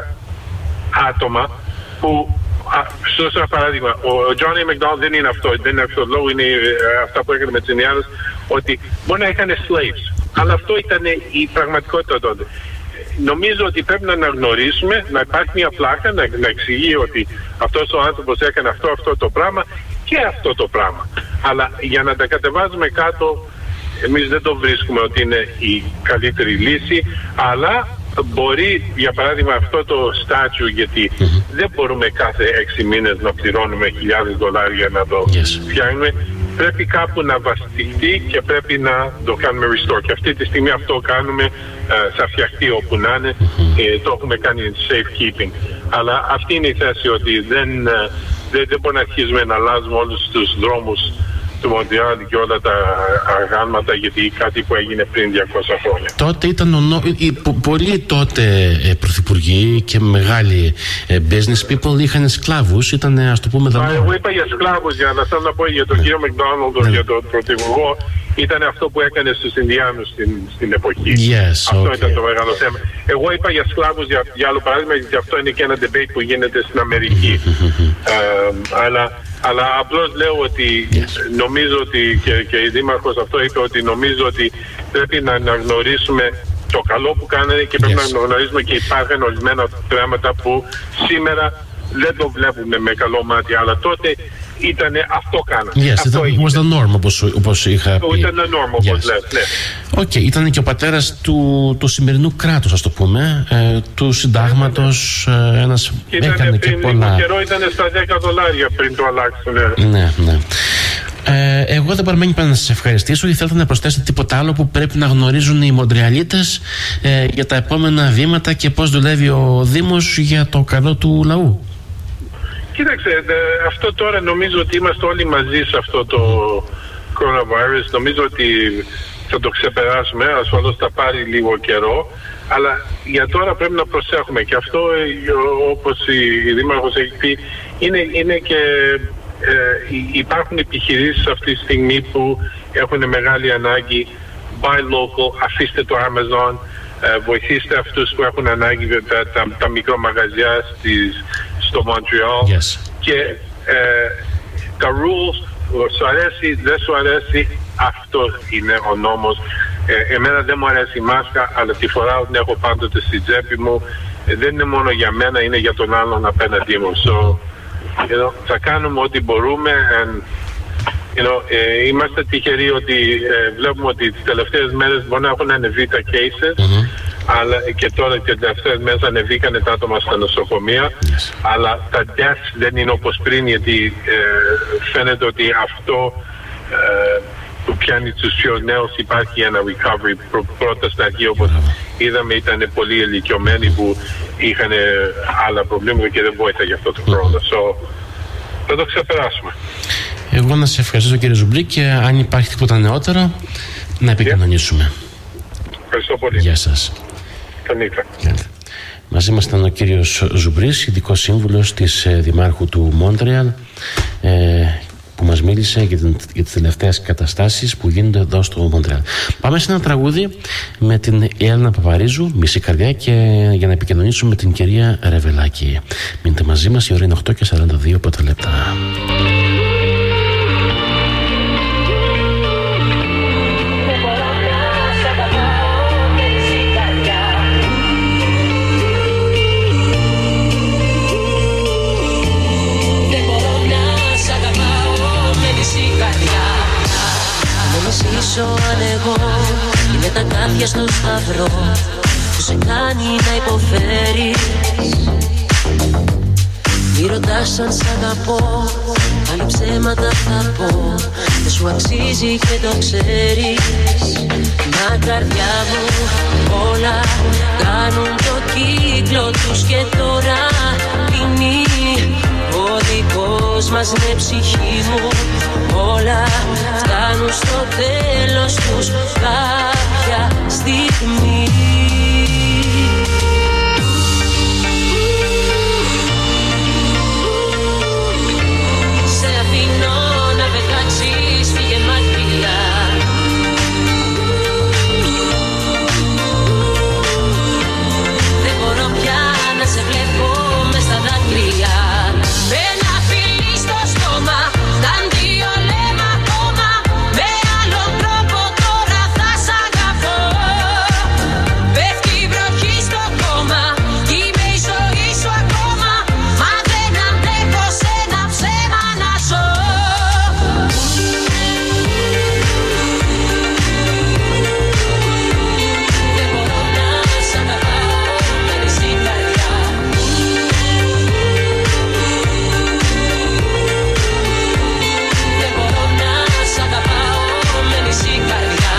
άτομα που, στο ένα παράδειγμα, ο Johnny McDonald δεν είναι αυτό, δεν είναι αυτό λόγο, είναι αυτά που έκανε με τις Ινδιάνες, ότι μπορεί να έκανε slaves, αλλά αυτό ήταν η πραγματικότητα τότε. Νομίζω ότι πρέπει να αναγνωρίσουμε, να υπάρχει μια πλάκα, να, να εξηγεί ότι αυτός ο άνθρωπος έκανε αυτό, αυτό το πράγμα και αυτό το πράγμα. Αλλά για να τα κατεβάζουμε κάτω, εμείς δεν το βρίσκουμε ότι είναι η καλύτερη λύση, αλλά μπορεί, για παράδειγμα, αυτό το στάτσιο, γιατί mm-hmm. δεν μπορούμε κάθε έξι μήνες να πληρώνουμε χιλιάδες δολάρια να το yes. φτιάχνουμε. Πρέπει κάπου να βαστιχτεί και πρέπει να το κάνουμε restore. Και αυτή τη στιγμή αυτό κάνουμε, uh, θα φτιαχτεί όπου να είναι, mm-hmm. και το έχουμε κάνει safekeeping. Αλλά αυτή είναι η θέση, ότι δεν, uh, δεν, δεν μπορούμε να αρχίσουμε να αλλάζουμε όλους τους δρόμους του Μοντιάλ και όλα τα αγάλματα, γιατί κάτι που έγινε πριν διακόσια χρόνια. Τότε ήταν ο νο... οι, πο, πολλοί τότε ε, πρωθυπουργοί και μεγάλοι ε, business people είχαν σκλάβους, ήταν, ας το πούμε, δανό. Εγώ είπα για σκλάβους, για να θέλω να πω για τον ναι. κύριο Μακδόναλντ, ναι. για τον πρωθυπουργό, ήταν αυτό που έκανε στους Ινδιάνους στην, στην εποχή. Yes, αυτό okay. ήταν το μεγάλο θέμα. Εγώ είπα για σκλάβους, για, για άλλο παράδειγμα, γιατί αυτό είναι και ένα debate που γίνεται στην Αμερική. ε, αλλά Αλλά απλώς λέω ότι yes. νομίζω ότι και, και η Δήμαρχος αυτό είπε, ότι νομίζω ότι πρέπει να αναγνωρίσουμε το καλό που κάνανε και πρέπει yes. να αναγνωρίσουμε και υπάρχουν ορισμένα πράγματα που σήμερα δεν το βλέπουμε με καλό μάτι, αλλά τότε ήταν αυτό κάνανε. Yes, αυτό ήταν, was the norm, όπως, όπως είχα πει. Ήταν the norm, όπως yes. λες, ναι. Οκ, okay, ήταν και ο πατέρας του, του σημερινού κράτους, ας το πούμε, ε, του συντάγματος, ε, ένας ήτανε έκανε και πολλά. Πριν καιρό ήταν στα δέκα δολάρια πριν το αλλάξουν. Ναι, ναι. Ε, εγώ δεν παραμένει πάντα να σας ευχαριστήσω. Ή θέλετε να προσθέσετε τίποτα άλλο που πρέπει να γνωρίζουν οι Μοντρεαλίτες ε, για τα επόμενα βήματα και πώς δουλεύει ο Δήμος για το καλό του λαού? Κοίταξε, αυτό τώρα νομίζω ότι είμαστε όλοι μαζί σε αυτό το coronavirus. Νομίζω ότι θα το ξεπεράσουμε, ασφαλώς θα πάρει λίγο καιρό, αλλά για τώρα πρέπει να προσέχουμε. Και αυτό, όπως η Δήμαρχος έχει πει, είναι, είναι και ε, υπάρχουν επιχειρήσεις αυτή τη στιγμή που έχουν μεγάλη ανάγκη. Buy local, αφήστε το Amazon, ε, βοηθήστε αυτούς που έχουν ανάγκη, τα, τα, τα μικρομαγαζιά στις στο Montreal yes. και ε, τα rules, σου αρέσει, δεν σου αρέσει, αυτό είναι ο νόμος. Ε, εμένα δεν μου αρέσει η μάσκα, αλλά τη φοράω, την έχω πάντοτε στη τσέπη μου. Ε, δεν είναι μόνο για μένα, είναι για τον άλλον απέναντί μου. So, you know, θα κάνουμε ό,τι μπορούμε. And, you know, ε, είμαστε τυχεροί ότι ε, βλέπουμε ότι τις τελευταίες μέρες μπορεί να έχουν ανεβεί τα cases, mm-hmm. αλλά και τώρα και τις τελευταίες μέρες ανεβήκανε τα άτομα στα νοσοκομεία, yes. αλλά τα deaths δεν είναι όπως πριν, γιατί ε, φαίνεται ότι αυτό ε, που πιάνει τους πιο νέους, υπάρχει ένα recovery. Πρω, πρώτα στα αρχή, όπως yeah. είδαμε, ήταν πολύ ηλικιωμένοι που είχαν άλλα προβλήματα και δεν βοήθησε για αυτό το χρόνο. Mm-hmm. So, θα το ξεπεράσουμε. Εγώ να σε ευχαριστήσω, κύριε Ζουμπλή, και αν υπάρχει τίποτα νεότερο να επικοινωνήσουμε. Yeah. Ευχαριστώ πολύ. Γεια σας. Καλή νύχτα. Μαζί μας ήταν ο κύριος Ζουμπρής, ειδικός σύμβουλος της ε, Δημάρχου του Μόντρεαλ, ε, που μας μίλησε για, την, για τις τελευταίες καταστάσεις που γίνονται εδώ στο Μόντρεαλ. Πάμε σε ένα τραγούδι με την Έλενα Παπαρίζου, Μισή Καρδιά, και για να επικοινωνήσουμε με την κυρία Ρεβελάκη. Μείνετε μαζί μας, η ώρα είναι οκτώ και σαράντα δύο πρώτα λεπτά. Αν εγώ είναι τα κάθια στο σταυρό που σε κάνει να υποφέρεις. Μη ρωτάς αν σ' αγαπώ, πάλι ψέματα θα πω. Δεν σου αξίζει και το ξέρεις. Μα καρδιά μου όλα κάνουν το κύκλο τους και τώρα είναι ο δικός μας, ναι, ψυχή μου. Όλα φτάνουν στο τέλος τους κάποια στιγμή. Σε αφήνω να πετάξεις, φύγε μακριά. Δεν μπορώ πια να σε βλέπω μες στα δάκρυα. Με ένα φιλί στο στόμα, σαν δύο λέμα ακόμα. Με άλλο τρόπο τώρα θα σ' αγαπώ. Πέφτει η βροχή στο κόμμα, είμαι η ζωή σου ακόμα. Μα δεν αντέχω σε ένα ψέμα να ζω. Δεν μπορώ να σ' αγαπάω με μισή καρδιά. Δεν μπορώ να σ' αγαπάω με μισή καρδιά.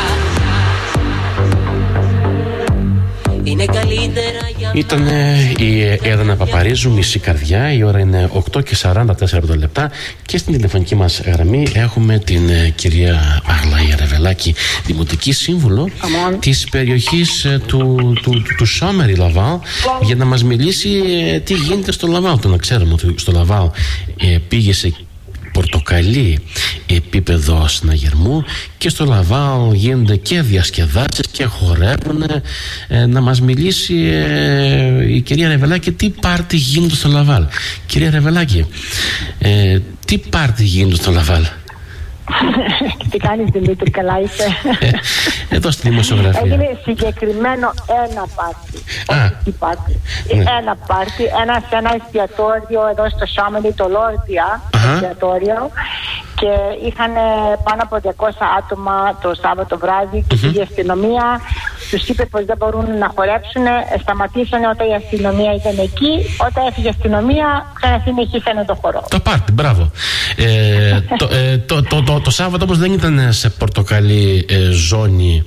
Είναι καλύτερα για Ήταν η Έλενα Παπαρίζου, Μισή Καρδιά. Η ώρα είναι οκτώ και σαράντα τέσσερα λεπτά και στην τηλεφωνική μας γραμμή έχουμε την ε, κυρία Αγλαία Ρεβελάκη, δημοτική σύμβουλο Αμάν. της περιοχής ε, του, του, του, του Σόμερι Λαβάλ, για να μας μιλήσει ε, τι γίνεται στο Λαβάλ. Το να ξέρουμε ότι στο Λαβάλ ε, πήγε σε πορτοκαλί επίπεδο συναγερμού και στο Λαβάλ γίνονται και διασκεδάσεις και χορεύουν. Ε, να μας μιλήσει ε, η κυρία Ρεβελάκη τι πάρτι γίνεται στο Λαβάλ. Κυρία Ρεβελάκη, ε, τι πάρτι γίνεται στο Λαβάλ? Τι κάνεις, Δημήτρη, καλά είσαι? ε, Εδώ στη δημοσιογραφία έγινε συγκεκριμένο ένα πάρτι. Όχι πάρτι, ναι. Ένα πάρτι, ένα σε ένα εστιατόριο εδώ στο Σάμενι, το Λόρδια εστιατόριο, και είχαν πάνω από διακόσια άτομα το Σάββατο βράδυ και mm-hmm. η αστυνομία τους είπε πως δεν μπορούν να χορέψουν. Σταματήσανε όταν η αστυνομία ήταν εκεί. Όταν έφυγε η αστυνομία, ξανασυνεχίσανε το χορό. Το πάρτι, μπράβο. ε, το, ε, το, το, το, το Σάββατο όμως δεν ήταν σε πορτοκαλί ε, ζώνη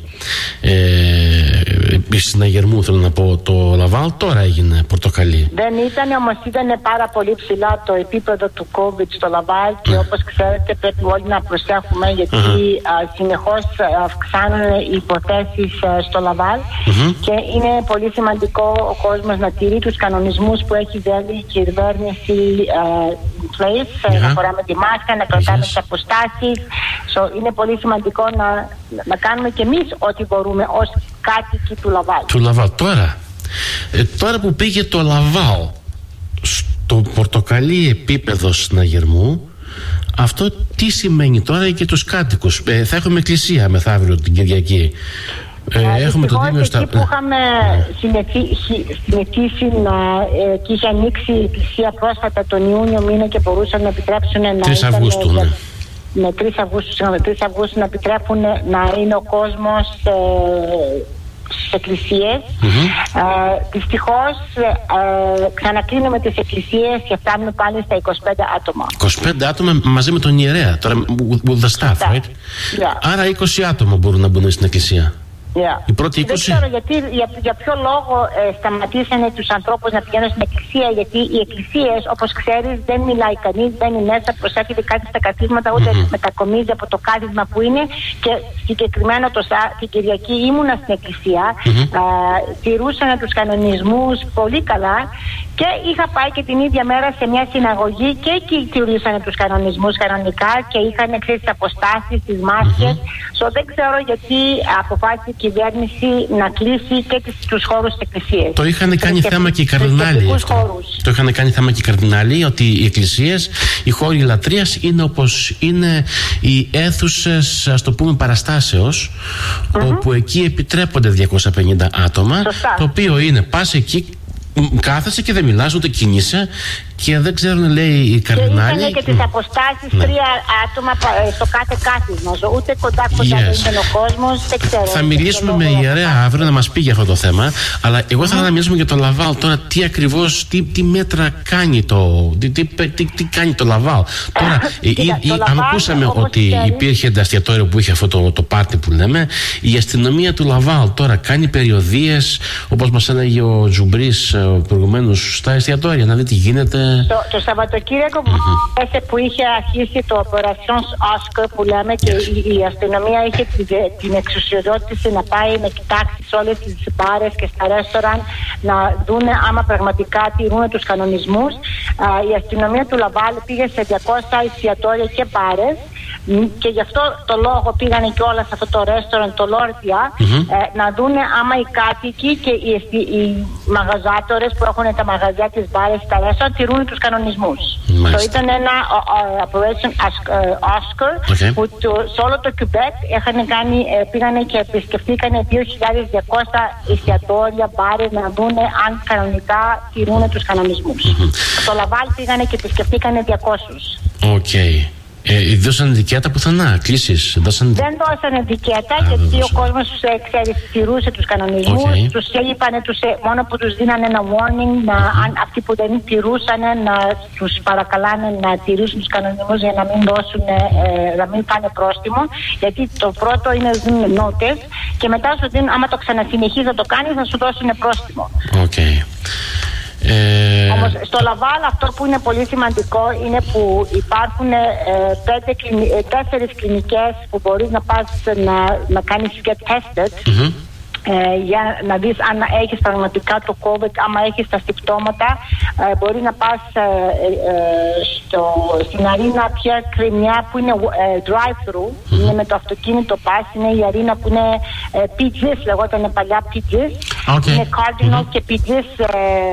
ε, συναγερμού, θέλω να πω, το Λαβάλ. Τώρα έγινε πορτοκαλί. Δεν ήταν, όμως ήταν πάρα πολύ ψηλά το επίπεδο του COVID στο Λαβάλ και όπως ξέρετε πρέπει όλοι να προσέχουμε, γιατί uh-huh. συνεχώς αυξάνουν οι υποθέσεις στο Λαβάλ uh-huh. και είναι πολύ σημαντικό ο κόσμος να τηρεί τους κανονισμούς που έχει βάλει η κυβέρνηση place, uh, να φοράμε τη μάσκα, να κρατάμε yes. τις αποστάσεις. So, είναι πολύ σημαντικό να, να κάνουμε κι εμείς ό,τι μπορούμε ως κάτοικοι του Λαβάλ. Του Λαβάλ. Τώρα, ε, τώρα που πήγε το Λαβάλ στο πορτοκαλί επίπεδο συναγερμού, αυτό τι σημαίνει τώρα για τους κάτοικους? Ε, θα έχουμε εκκλησία μεθαύριο την Κυριακή. Ε, έχουμε το Δήμιο στα... Εκεί που είχαμε συνηθίσει να ε, και είχε ανοίξει η εκκλησία πρόσφατα τον Ιούνιο μήνα και μπορούσαν να επιτρέψουν να τρεις Αυγούστου, ναι. με τρεις Αυγούστου, με τρεις Αυγούστου να επιτρέπουν να είναι ο κόσμος ε, στις εκκλησίες. Mm-hmm. Ε, δυστυχώς ε, ξανακλίνουμε τις εκκλησίες και φτάνουμε πάλι στα είκοσι πέντε άτομα. είκοσι πέντε άτομα μαζί με τον ιερέα, τώρα with the staff, right? Yeah. Άρα είκοσι άτομα μπορούν να μπουν στην εκκλησία. Yeah. Η πρώτη είκοσι. Δεν ξέρω γιατί, για, για ποιο λόγο ε, σταματήσανε τους ανθρώπους να πηγαίνουν στην εκκλησία, γιατί οι εκκλησίες, όπως ξέρεις, δεν μιλάει κανείς, μπαίνει μέσα, προσέχεται κάτι στα καθίσματα, ούτε mm-hmm. μετακομίζει από το κάθισμα που είναι. Και συγκεκριμένα το, την Κυριακή ήμουνα στην εκκλησία, mm-hmm. ε, τηρούσαν τους κανονισμούς πολύ καλά και είχα πάει και την ίδια μέρα σε μια συναγωγή και εκεί τηρούσαν τους κανονισμούς κανονικά και είχαν εξής τις αποστάσεις, τις μάσκες. Mm-hmm. So, δεν ξέρω γιατί αποφάσισε η κυβέρνηση να κλείσει και τους χώρους της εκκλησίας. Το είχαν κάνει και θέμα και οι καρδινάλοι. Το είχαν κάνει θέμα και οι καρδινάλοι ότι οι εκκλησίες, οι χώροι λατρείας είναι όπως είναι οι αίθουσες, ας το πούμε, παραστάσεως, mm-hmm. όπου εκεί επιτρέπονται διακόσια πενήντα άτομα. Σωστά. Το οποίο είναι πας εκεί, κάθεσαι και δεν μιλάς ούτε κινείσαι και δεν ξέρουν, λέει, οι καρδινάλοι. Και είχαν και τις αποστάσεις ναι. τρία άτομα στο κάθε κάθισμα. Ούτε κοντά κοντά yes. δεν ήταν ο κόσμος. Δεν ξέρω. Θα μιλήσουμε με ιερέα αύριο να μας πει για αυτό το θέμα. Αλλά εγώ θα mm. να μιλήσουμε για το Λαβάλ τώρα. Τι ακριβώς, τι, τι μέτρα κάνει το. Τι, τι, τι, τι κάνει το Λαβάλ. Τώρα, αν ακούσαμε ότι ξέρει. υπήρχε εστιατόριο που είχε αυτό το, το πάρτι που λέμε, η αστυνομία του Λαβάλ τώρα κάνει περιοδίες, όπως μας έλεγε ο Τζουμπρής προηγουμένως, στα εστιατόρια, να δει τι γίνεται. Το, το Σαββατοκύριακο mm-hmm. που είχε αρχίσει το Operation Oscar που λέμε yes. και η, η αστυνομία είχε την, την εξουσιοδότηση να πάει να κοιτάξει σε όλες τις μπάρες και στα ρέστοραν να δούνε άμα πραγματικά τηρούν τους κανονισμούς. Α, η αστυνομία του Λαβάλ πήγε σε διακόσια εστιατόρια και μπάρες και γι' αυτό το λόγο πήγανε και όλα σε αυτό το ρέστοραν, το Λόρδια, mm-hmm. ε, να δούνε άμα οι κάτοικοι και οι, οι μαγαζάτορες που έχουν τα μαγαζιά της μπάρες στα ρέστοραν τηρούν τους κανονισμούς. Το ήταν ένα uh, Operation Oscar okay. που το, σε όλο το Quebec κάνει, ε, πήγανε και επισκεφτήκανε δύο χιλιάδες διακόσια εστιατόρια, μπάρες να δούνε αν κανονικά τηρούν τους κανονισμούς. Mm-hmm. Στο Λαβάλ πήγανε και επισκεφτήκανε διακόσιους. Okay. Ε, δώσανε δικαίωτα πουθενά, κλήσεις. Δώσαν... Δεν δώσανε δικαίωτα γιατί ο κόσμος ξέρεις, τηρούσε τους κανονισμούς. Okay. Τους είπανε, τους, μόνο που τους δίνανε ένα warning, να, αν, αυτοί που δεν τηρούσαν, να τους παρακαλάνε να τηρήσουν τους κανονισμούς για να μην, δώσουν, ε, να μην πάνε πρόστιμο. Γιατί το πρώτο είναι να δίνουν νότες και μετά σου δίνουν, άμα το ξανασυνεχίζει να το κάνεις, θα σου δώσουν πρόστιμο. Okay. Ε... Όμως στο Λαβάλ αυτό που είναι πολύ σημαντικό είναι που υπάρχουν ε, πέντε, ε, τέσσερις κλινικές που μπορείς να πας να, να κάνεις get tested mm-hmm. ε, για να δεις αν έχεις πραγματικά το COVID, άμα έχεις τα συμπτώματα ε, μπορεί να πας ε, ε, στο, στην αρίνα πια Κρυμιά που είναι ε, drive-thru mm-hmm. είναι με το αυτοκίνητο πας, είναι η αρίνα που είναι ε, πι τζις, λεγόταν παλιά πι τζις okay. είναι Cardinal mm-hmm. και πι τζις ε,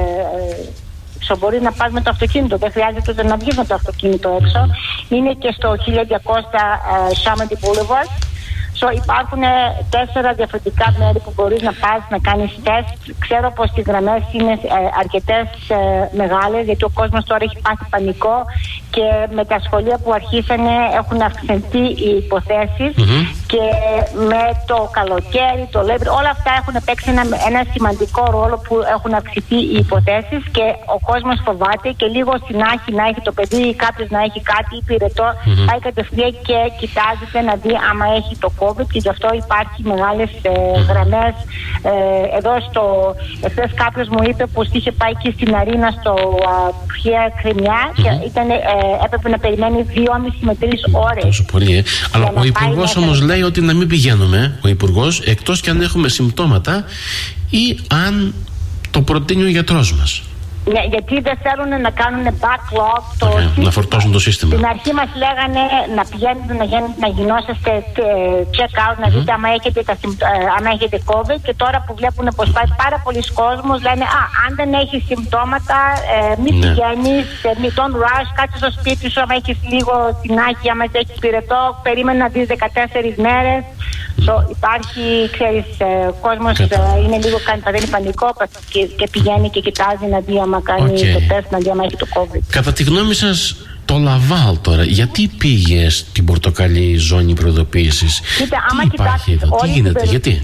ε, μπορεί να πας με το αυτοκίνητο, δεν χρειάζεται ούτε να βγεις με το αυτοκίνητο έξω. Είναι και στο χίλια διακόσια uh, Shamedy Boulevard. So, υπάρχουν τέσσερα διαφορετικά μέρη που μπορείς να πας να κάνεις τεστ. Ξέρω πως οι γραμμές είναι ε, αρκετές ε, μεγάλες, γιατί ο κόσμος τώρα έχει πάθει πανικό και με τα σχολεία που αρχίσανε έχουν αυξηθεί οι υποθέσεις mm-hmm. και με το καλοκαίρι, το Labor, όλα αυτά έχουν παίξει ένα, ένα σημαντικό ρόλο που έχουν αυξηθεί οι υποθέσεις και ο κόσμος φοβάται και λίγο στην άχη να έχει το παιδί ή κάποιος να έχει κάτι πυρετό, mm-hmm. πάει κατευθείαν και κοιτάζεται να δει άμα έχει το COVID και γι' αυτό υπάρχει μεγάλες ε, γραμμές. Ε, εδώ στο εχθές κάποιος μου είπε πως είχε πάει και στην αρίνα στο Πια Κρυμιά mm-hmm. και ήταν, ε, έπρεπε να περιμένει δυόμιση με τρεις ώρες. Τόσο πολύ, ε. Αλλά ο Υπουργός όμως λέει ότι να μην πηγαίνουμε, ο Υπουργός, εκτός και αν έχουμε συμπτώματα ή αν το προτείνει ο γιατρός μας. Ναι, γιατί δεν θέλουν να κάνουν backlog το okay, σύστημα. Να φορτώσουν το σύστημα. Στην αρχή μας λέγανε να πηγαίνετε να, να γινόσαστε check out, να mm-hmm. δείτε άμα έχετε, τα, άμα έχετε COVID και τώρα που βλέπουν πως πάει πάρα πολλοί κόσμος λένε α, αν δεν έχεις συμπτώματα ε, μην ναι. πηγαίνεις, ε, μην don't rush, κάτσε στο σπίτι σου άμα έχεις λίγο την άχη, άμα έχεις πυρετό, περίμενε να δεις δεκατέσσερις μέρες. So, υπάρχει, ξέρεις, ο κόσμος είναι λίγο κάνει πανικό και, και πηγαίνει και κοιτάζει να δει άμα κάνει okay. το τεστ, να δει άμα έχει το COVID. Κατά τη γνώμη σας, το Λαβάλ τώρα, γιατί πήγε στην πορτοκαλί ζώνη προειδοποίησης? Κοίτα, τι άμα υπάρχει εδώ, τι γίνεται, περι... γιατί?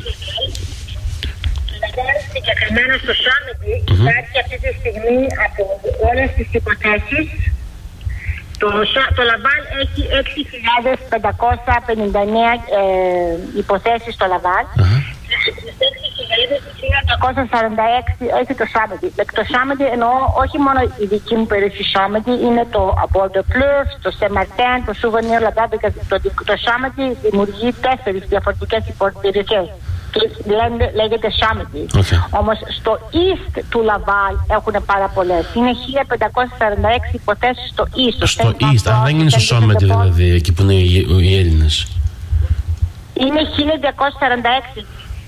Συγκεκριμένα στο Σάμεντι mm-hmm. υπάρχει αυτή τη στιγμή από όλες τις υποθέσεις. Το, το Λαβάλ έχει έξι χιλιάδες πεντακόσιες πενήντα εννέα ε, υποθέσεις στο Λαβάλ. Uh-huh. χίλια εννιακόσια σαράντα έξι, όχι το Σάμεντι. Το Σάμεντι εννοώ όχι μόνο η δική μου περιοχή Σάμεντι, είναι το Bordeaux Plus, το Saint-Martin, το Souvenir La Dame. Το, το Σάμεντι δημιουργεί τέσσερις διαφορετικές περιοχές. Λέγεται Σάμεντι. Okay. Όμως στο East του Λαβάλ έχουν πάρα πολλές. Είναι χίλια πεντακόσιες σαράντα έξι υποθέσεις στο East. Στο East, αν δεν είναι στο Σάμεντι δηλαδή, εκεί που είναι οι, οι Έλληνες. Είναι χίλια διακόσια σαράντα έξι.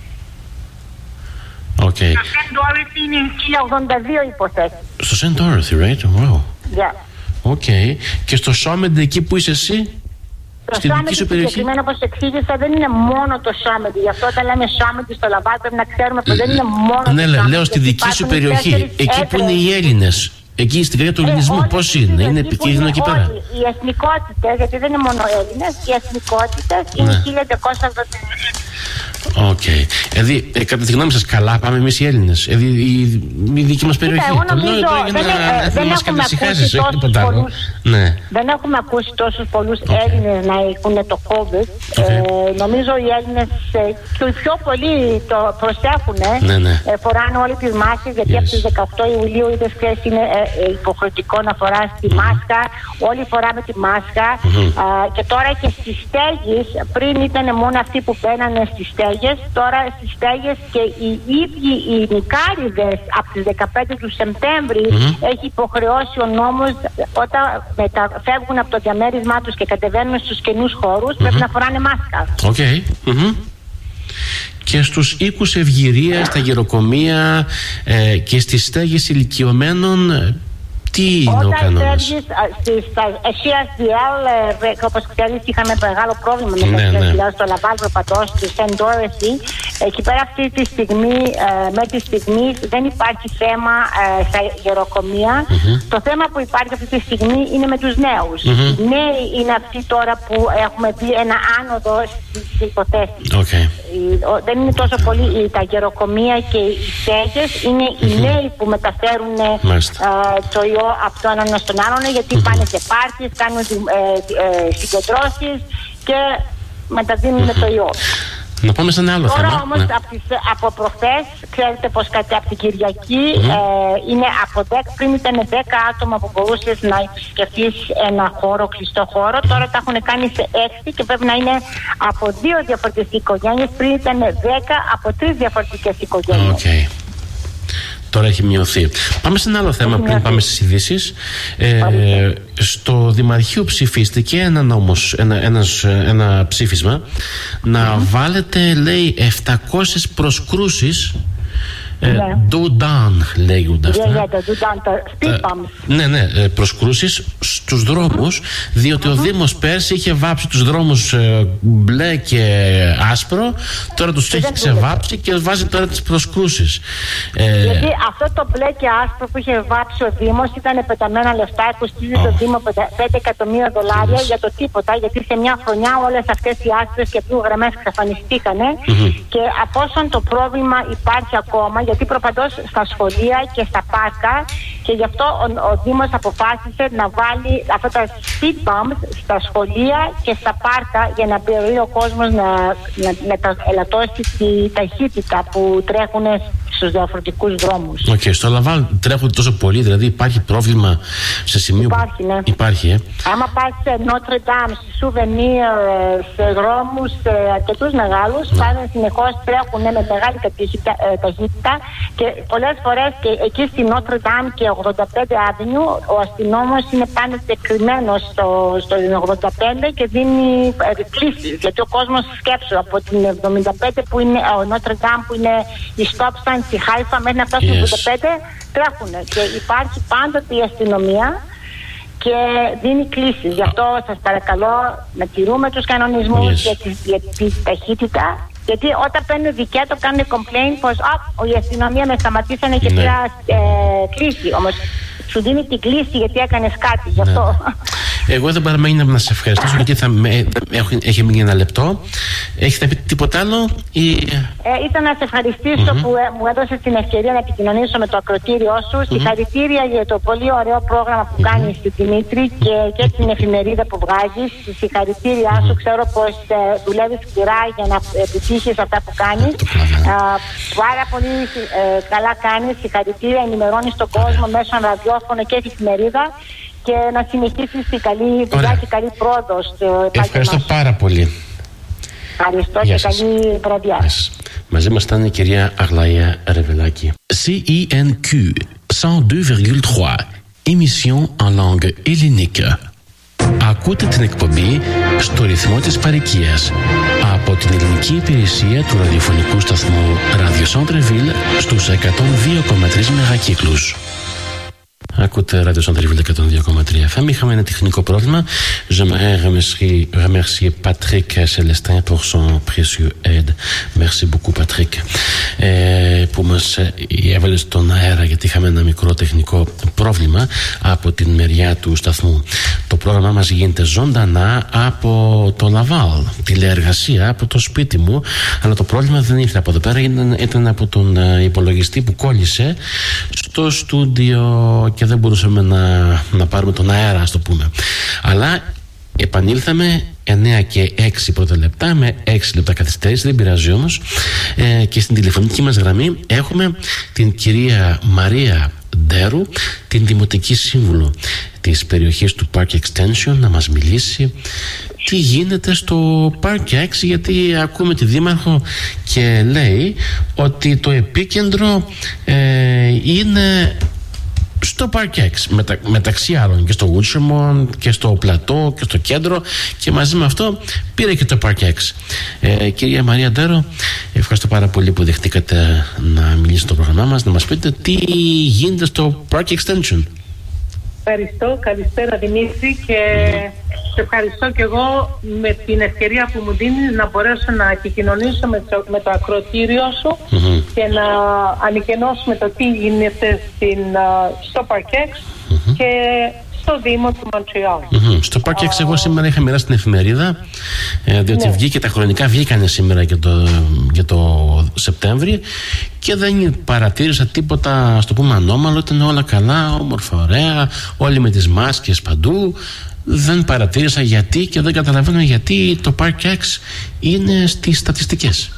Okay. Στο Saint Dorothy είναι χίλια ογδόντα δύο υποθέσεις. Στο Saint Dorothy, right? Wow. Yeah. Okay. Και στο Σάμεντι εκεί που είσαι εσύ? Το Σάμεντι συγκεκριμένα, όπως εξήγησα, δεν είναι μόνο το Σάμεντι. Γι' αυτό όταν λέμε Σάμεντι στο Λαβάλ πρέπει να ξέρουμε πως δεν είναι μόνο ναι, το Σάμεντι. Λέω στη δική σου περιοχή, εκεί που είναι οι Έλληνες. Εκεί στην καρδιά του ελληνισμού, πώς είναι, είναι επικίνδυνο εκεί πέρα? Οι εθνικότητες, γιατί δεν είναι μόνο Έλληνες, οι εθνικότητες είναι χίλια διακόσια ογδόντα δύο. Οκ. Δηλαδή, ε, κατά τη γνώμη σας, καλά πάμε εμείς οι Έλληνες? Δηλαδή, η, η δική μας περιοχή. Κοίτα, εγώ νομίζω δεν, δεν, δεν έχουμε ακούσει τόσους πολλούς, ναι. δεν έχουμε ακούσει τόσους πολλούς okay. Έλληνες να έχουν το COVID. Okay. Ε, νομίζω οι Έλληνες ε, και οι πιο πολλοί το προσέχουν. Ναι, ναι. Ε, φοράνε όλοι τις μάσκες, γιατί yes. από τις δεκαοκτώ Ιουλίου είδες χθες είναι ε, ε, υποχρεωτικό να φοράς τη mm-hmm. μάσκα. Όλοι φοράμε τη μάσκα. Mm-hmm. Α, και τώρα και στις στέγες, πριν ήταν μόνο αυτοί που μπαίνανε στις στέγες, τώρα στις στέγες και οι ίδιοι οι νοικάριδες από τις δεκαπέντε του Σεπτέμβρη mm-hmm. έχει υποχρεώσει ο νόμος όταν μεταφεύγουν από το διαμέρισμά τους και κατεβαίνουν στους καινούς χώρους mm-hmm. πρέπει να φοράνε μάσκα. Οκ. Okay. Mm-hmm. Και στους οίκους ευγυρίας, στα γεροκομεία ε, και στις στέγες ηλικιωμένων, τι είναι ο κανόνας? Όταν στα ες τι ελ, όπως ξέρεις, είχαμε μεγάλο πρόβλημα με τα ες τι ελ στο Λαβάλ Προπατός, στο Saint Dorothy. Εκεί πέρα αυτή τη στιγμή, με τη στιγμή δεν υπάρχει θέμα στα γεροκομεία. Mm-hmm. Το θέμα που υπάρχει αυτή τη στιγμή είναι με τους νέους. Mm-hmm. Οι νέοι είναι αυτοί τώρα που έχουμε δει ένα άνοδο στις υποθέσεις. Okay. Δεν είναι τόσο πολύ τα γεροκομεία και οι στέγες, είναι mm-hmm. οι νέοι που μεταφέρουν το ιό από το έναν στον άλλον, γιατί mm-hmm. πάνε σε πάρτις, κάνουν ε, ε, συγκεντρώσεις και μεταδίνουν mm-hmm. το ιό. Να πάμε σε ένα άλλο Τώρα θέμα. όμως ναι. από, τις, από προχθές, ξέρετε πως κάτι από την Κυριακή mm-hmm. ε, είναι από δέκα, πριν ήταν δέκα άτομα που μπορούσες να επισκεφτείς ένα χώρο, κλειστό χώρο, τώρα τα έχουν κάνει σε έξι και πρέπει να είναι από δύο διαφορετικές οικογένειες, πριν ήταν δέκα από τρεις διαφορετικές οικογένειες. Okay. Τώρα έχει μειωθεί. Πάμε σε ένα άλλο θέμα έχει πριν μειωθεί. Πάμε στις ειδήσεις. Ε, στο Δημαρχείο ψηφίστηκε ένα, νόμος, ένα, ένας, ένα ψήφισμα να mm-hmm. βάλετε, λέει, επτακόσιες προσκρούσεις. Do down λέγονται αυτά. Yeah, yeah, speed bumps. Ναι, ναι, προσκρούσεις στους δρόμους, διότι mm-hmm. ο Δήμος πέρσι είχε βάψει τους δρόμους ε, μπλε και άσπρο, τώρα τους έχει ξεβάψει και βάζει τώρα τις προσκρούσεις. Ε, Γιατί αυτό το μπλε και άσπρο που είχε βάψει ο Δήμος ήταν πεταμένα λεφτά, κοστίζει oh. το Δήμο πέντε εκατομμύρια δολάρια για το τίποτα, γιατί σε μια χρονιά όλες αυτές οι άσπρες και blue γραμμές εξαφανιστήκανε mm-hmm. και από όσον το πρόβλημα υπάρχει ακόμα, γιατί προπαντός στα σχολεία και στα πάρκα, και γι' αυτό ο, ο Δήμος αποφάσισε να βάλει αυτά τα speed bumps στα σχολεία και στα πάρκα για να μπορεί ο κόσμος να, να, να τα ελαττώσει τη ταχύτητα που τρέχουν στους διαφορετικούς δρόμους. Οκ, okay, στο Λαβάλ τρέχουν τόσο πολύ, δηλαδή υπάρχει πρόβλημα σε σημείο υπάρχει, που... Ναι. Υπάρχει, ε. Άμα πας σε Notre Dame, σε Souvenir, σε δρόμους, σε αρκετούς μεγάλους, ναι. πάνε συνεχώς, τρέχουν με μεγάλη ταχύτητα και πολλές φορές και εκεί στη Notre Dame και ογδόντα πέντε Avenue ο αστυνόμος είναι πάντοτε κρυμμένος στο, στο ογδόντα πέντε και δίνει κλήσεις, γιατί ο κόσμος σκέψου από την εβδομήντα πέντε που είναι ο Notre Dame που είναι η stop sign στη Χάιφα μέχρι να φτάσουν yes. ογδόντα πέντε τρέχουν και υπάρχει πάντοτε η αστυνομία και δίνει κλήσεις. Γι' αυτό σας παρακαλώ να τηρούμε τους κανονισμούς yes. για, τη, για τη ταχύτητα, γιατί όταν παίρνουν δικέτο κάνουν complain πως η αστυνομία με σταματήσανε και πήρα ε, κλήση, όμως σου δίνει την κλήση γιατί έκανες κάτι, γι' αυτό. Εγώ δεν παραμένει να σε ευχαριστήσω, γιατί θα με, έχω, έχει μείνει ένα λεπτό. Έχετε πει τίποτα άλλο? Ή... Ε, ήταν να σε ευχαριστήσω mm-hmm. που ε, μου έδωσε την ευκαιρία να επικοινωνήσω με το ακροτήριό σου. Mm-hmm. Συγχαρητήρια για το πολύ ωραίο πρόγραμμα που mm-hmm. κάνεις, Δημήτρη, και, και την εφημερίδα που βγάζεις. Συγχαρητήριά mm-hmm. σου. Ξέρω πως ε, δουλεύεις σκληρά για να επιτύχεις αυτά που κάνεις. Ε, πάρα πολύ ε, καλά κάνεις. Συγχαρητήρια, ενημερώνεις τον κόσμο μέσω ραδιόφωνο και εφημερίδα. Και να συνεχίσεις την καλή δουλειά και καλή πρόοδο στο επάγγελμα. Ευχαριστώ πάρα πολύ. Ευχαριστώ και καλή βραδιά. Μαζί μας ήταν η κυρία Αγλαία Ρεβελάκη. σι ι εν κιου εκατόν δύο κόμμα τρία, émission en langue hellénique. Ακούτε την εκπομπή στο ρυθμό της παροικίας από την ελληνική υπηρεσία του ραδιοφωνικού σταθμού Radio Centre-Ville στους εκατόν δύο κόμμα τρία μεγακύκλους. Ακούτε Radio Centre-Ville εκατόν δύο κόμμα τρία εφ εμ. Είχαμε ένα τεχνικό πρόβλημα. J'aimerais remercier, remercier Patrick Célestin pour son précieux aide. Merci beaucoup, Patrick. Ε, που μας έβαλε στον αέρα, γιατί είχαμε ένα μικρό τεχνικό πρόβλημα από την μεριά του σταθμού. Το πρόγραμμά μας γίνεται ζωντανά από το Λαβάλ, τηλεεργασία από το σπίτι μου, αλλά το πρόβλημα δεν ήρθε από εδώ πέρα, ήταν, ήταν από τον υπολογιστή που κόλλησε στο στούντιο και δεν μπορούσαμε να, να πάρουμε τον αέρα, ας το πούμε. Αλλά επανήλθαμε εννέα και έξι πρώτα λεπτά, με έξι λεπτά καθυστέρηση, δεν πειράζει όμως. Ε, και στην τηλεφωνική μας γραμμή έχουμε την κυρία Μαρία Ντέρου, την Δημοτική Σύμβουλο της περιοχής του Park Extension, να μας μιλήσει τι γίνεται στο Park X, γιατί ακούμε τη Δήμαρχο και λέει ότι το επίκεντρο ε, είναι στο Park X, μετα, μεταξύ άλλων και στο Woodshemont και στο Πλατό και στο κέντρο, και μαζί με αυτό πήρε και το Park X. Ε, κυρία Μαρία Ντέρο, ευχαριστώ πάρα πολύ που δεχτήκατε να μιλήσετε στο πρόγραμμά μας, να μας πείτε τι γίνεται στο Park Extension. Ευχαριστώ, καλησπέρα Δημήτρη, και σε ευχαριστώ και εγώ με την ευκαιρία που μου δίνεις να μπορέσω να επικοινωνήσω με το, με το ακροατήριό σου mm-hmm. και να ανακοινώσουμε το τι γίνεται στην, στο Park X mm-hmm. και στο Δήμο του Μοντρεάλ. Mm-hmm. Στο Park X εγώ σήμερα είχα μοιράσει την εφημερίδα, ε, διότι ναι. βγήκε, τα χρονικά βγήκανε σήμερα για το, για το Σεπτέμβρη, και δεν παρατήρησα τίποτα, ας το πούμε, ανώμαλο. Ήταν όλα καλά, όμορφα, ωραία, όλοι με τις μάσκες παντού. Δεν παρατήρησα γιατί, και δεν καταλαβαίνω γιατί το Park X είναι στις στατιστικές.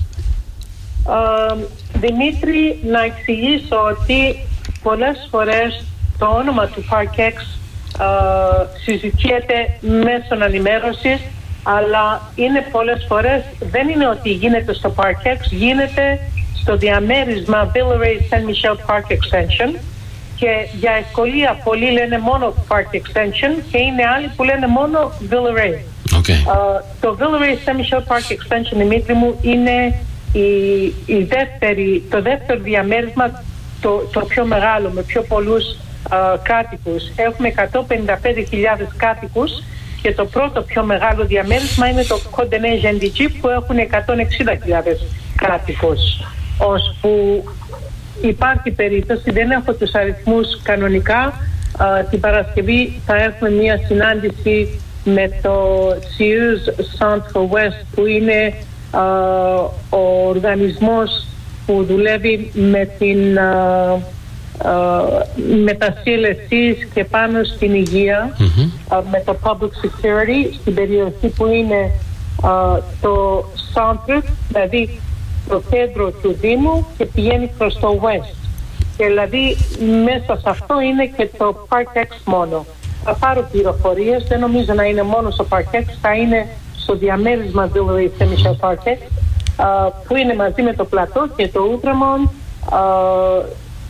Uh, Δημήτρη, να εξηγήσω ότι πολλές φορές το όνομα του Park X uh, συζητιέται μέσω ενημέρωσης, αλλά είναι πολλές φορές, δεν είναι ότι γίνεται στο Park X, γίνεται στο διαμέρισμα Villeray Saint Michel Park Extension, και για ευκολία πολλοί λένε μόνο Park Extension και είναι άλλοι που λένε μόνο Villeray. Okay. Uh, το Villeray Saint Michel Park Extension, Δημήτρη μου, είναι η, η δεύτερη, το δεύτερο διαμέρισμα, το, το πιο μεγάλο, με πιο πολλούς uh, κάτοικους. Έχουμε εκατόν πενήντα πέντε χιλιάδες κάτοικους, και το πρώτο πιο μεγάλο διαμέρισμα είναι το Κοντενέ Ζεντιτζί, που έχουν εκατόν εξήντα χιλιάδες κάτοικους. Ως που υπάρχει περίπτωση, δεν έχω τους αριθμούς κανονικά, α, την Παρασκευή θα έχουμε μια συνάντηση με το Sears Centre West, που είναι α, ο οργανισμός που δουλεύει με την α, α, με τα σι ελ ες σι και πάνω στην υγεία, mm-hmm. α, με το Public Security στην περιοχή που είναι α, το Centre, δηλαδή το κέντρο του Δήμου, και πηγαίνει προς το West. Και δηλαδή μέσα σε αυτό είναι και το Park X μόνο. Θα πάρω πληροφορίες, δεν νομίζω να είναι μόνο στο Park X, θα είναι στο διαμέρισμα Villeray Saint Michel Park X, uh, που είναι μαζί με το Πλατό και το Outremont. Uh,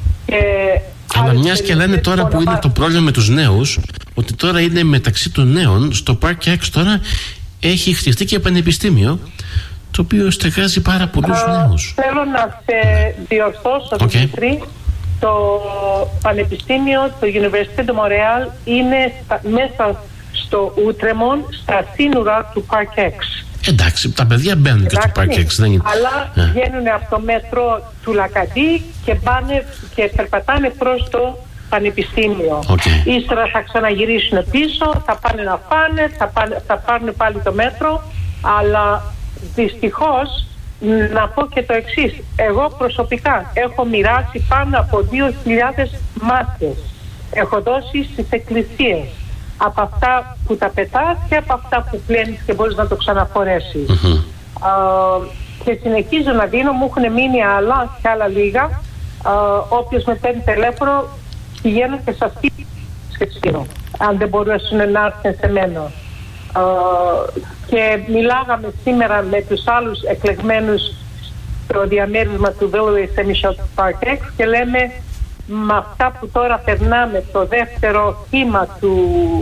Αλλά μιας και λένε τώρα που είναι το πρόβλημα με τους νέους, ότι τώρα είναι μεταξύ των νέων, στο Park X τώρα έχει χτιστεί και πανεπιστήμιο, το οποίο στεγάζει πάρα πολλούς uh, νέους. Θέλω να σε διορθώσω, okay. Δημήτρη. Το Πανεπιστήμιο, το Université de Montréal, είναι στα, μέσα στο Outremont, στα σύνορα του Park X. Εντάξει, τα παιδιά μπαίνουν και στο Park X. Δεν είναι... Αλλά yeah. βγαίνουν από το μέτρο του Λακαντί και, πάνε, και περπατάνε προς το πανεπιστήμιο. Okay. Ύστερα θα ξαναγυρίσουν πίσω, θα πάνε να φάνε, θα, πάνε, θα πάρουν πάλι το μέτρο, αλλά δυστυχώς να πω και το εξής. Εγώ προσωπικά έχω μοιράσει πάνω από δύο χιλιάδες μάσκες. Έχω δώσει στις εκκλησίες. Από αυτά που τα πετάς και από αυτά που πλένεις και μπορείς να το ξαναφορέσεις. Mm-hmm. Uh, και συνεχίζω να δίνω, μου έχουν μείνει άλλα και άλλα λίγα. Uh, όποιος με παίρνει τηλέφωνο, πηγαίνω και σας σκεφτώ, αν δεν μπορούσαν να έρθουν σε μένα. Uh, και μιλάγαμε σήμερα με τους άλλους εκλεγμένους στο διαμέρισμα του Villeroy Saint-Michel Park X και λέμε, με αυτά που τώρα περνάμε, το δεύτερο κύμα του,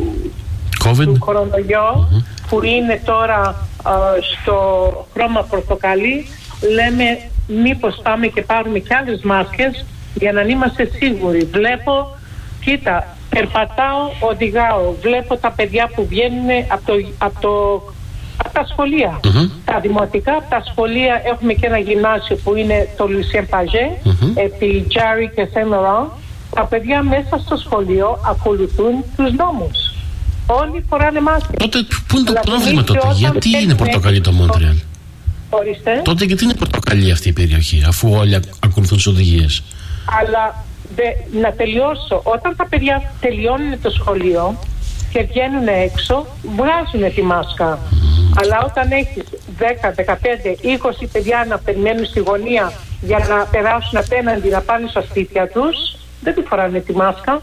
του κορονοϊού, mm-hmm. που είναι τώρα uh, στο χρώμα πορτοκαλί, λέμε μήπως πάμε και πάρουμε και άλλες μάσκες για να είμαστε σίγουροι. Βλέπω, κοίτα, περπατάω, οδηγάω, βλέπω τα παιδιά που βγαίνουν από, το, από, το, από τα σχολεία. Mm-hmm. Τα δημοτικά, από τα σχολεία έχουμε και ένα γυμνάσιο που είναι το Lucien Pagé, mm-hmm. επί Jarry και Saint Laurent. Τα παιδιά μέσα στο σχολείο ακολουθούν τους νόμους. Όλοι φοράνε μάσκες. Τότε πού είναι το δηλαδή, πρόβλημα τότε, γιατί είναι πορτοκαλί το Μόντρεαλ? Ορίστε. Τότε γιατί είναι πορτοκαλί αυτή η περιοχή, αφού όλοι ακολουθούν τις οδηγίες? Αλλά δε, να τελειώσω. Όταν τα παιδιά τελειώνουν το σχολείο και βγαίνουν έξω, βγάζουν τη μάσκα. Mm. Αλλά όταν έχεις δέκα, δεκαπέντε, είκοσι παιδιά να περιμένουν στη γωνία για να περάσουν απέναντι, να πάνε στα σπίτια τους, δεν τη φοράνε τη μάσκα.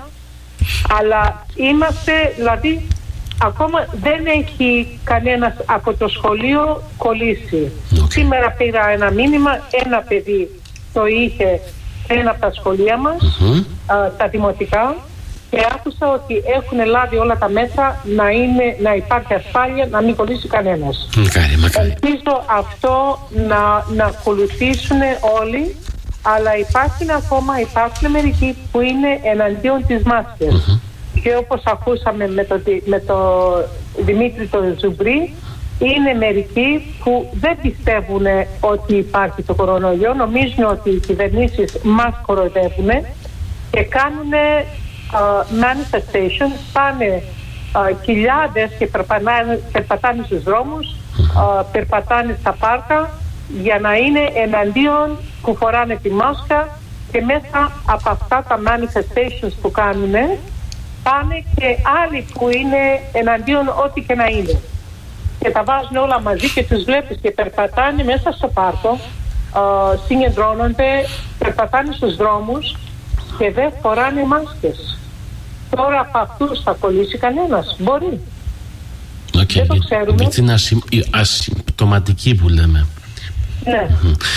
Αλλά είμαστε, δηλαδή, ακόμα δεν έχει κανένας από το σχολείο κολλήσει. Okay. Σήμερα πήρα ένα μήνυμα, ένα παιδί το είχε ένα από τα σχολεία μας, mm-hmm. α, τα δημοτικά, και άκουσα ότι έχουν λάβει όλα τα μέτρα να, είναι, να υπάρχει ασφάλεια, να μην κολλήσει κανένας. Μακάρι, μακάρι. Ελπίζω αυτό να, να ακολουθήσουν όλοι, αλλά υπάρχουν ακόμα, υπάρχουν μερικοί που είναι εναντίον της μάσκες. Mm-hmm. Και όπως ακούσαμε με το, με το Δημήτρη τον Ζουμπρί, είναι μερικοί που δεν πιστεύουν ότι υπάρχει το κορονοϊό, νομίζουν ότι οι κυβερνήσεις μας κοροϊδεύουν και κάνουν uh, manifestations, πάνε uh, χιλιάδες και περπατάνε, περπατάνε στους δρόμους, uh, περπατάνε στα πάρκα για να είναι εναντίον που φοράνε τη μάσκα, και μέσα από αυτά τα manifestations που κάνουν πάνε και άλλοι που είναι εναντίον ό,τι και να είναι. Και τα βάζουν όλα μαζί και τους βλέπεις και περπατάνε μέσα στο πάρκο, uh, συγκεντρώνονται, περπατάνε στους δρόμους και δεν φοράνε μάσκες. Τώρα από αυτούς θα κολλήσει κανένας? Μπορεί. Okay. Δεν το ξέρουμε. Γιατί είναι ασυμ, ασυμπτωματική που λέμε. Ναι.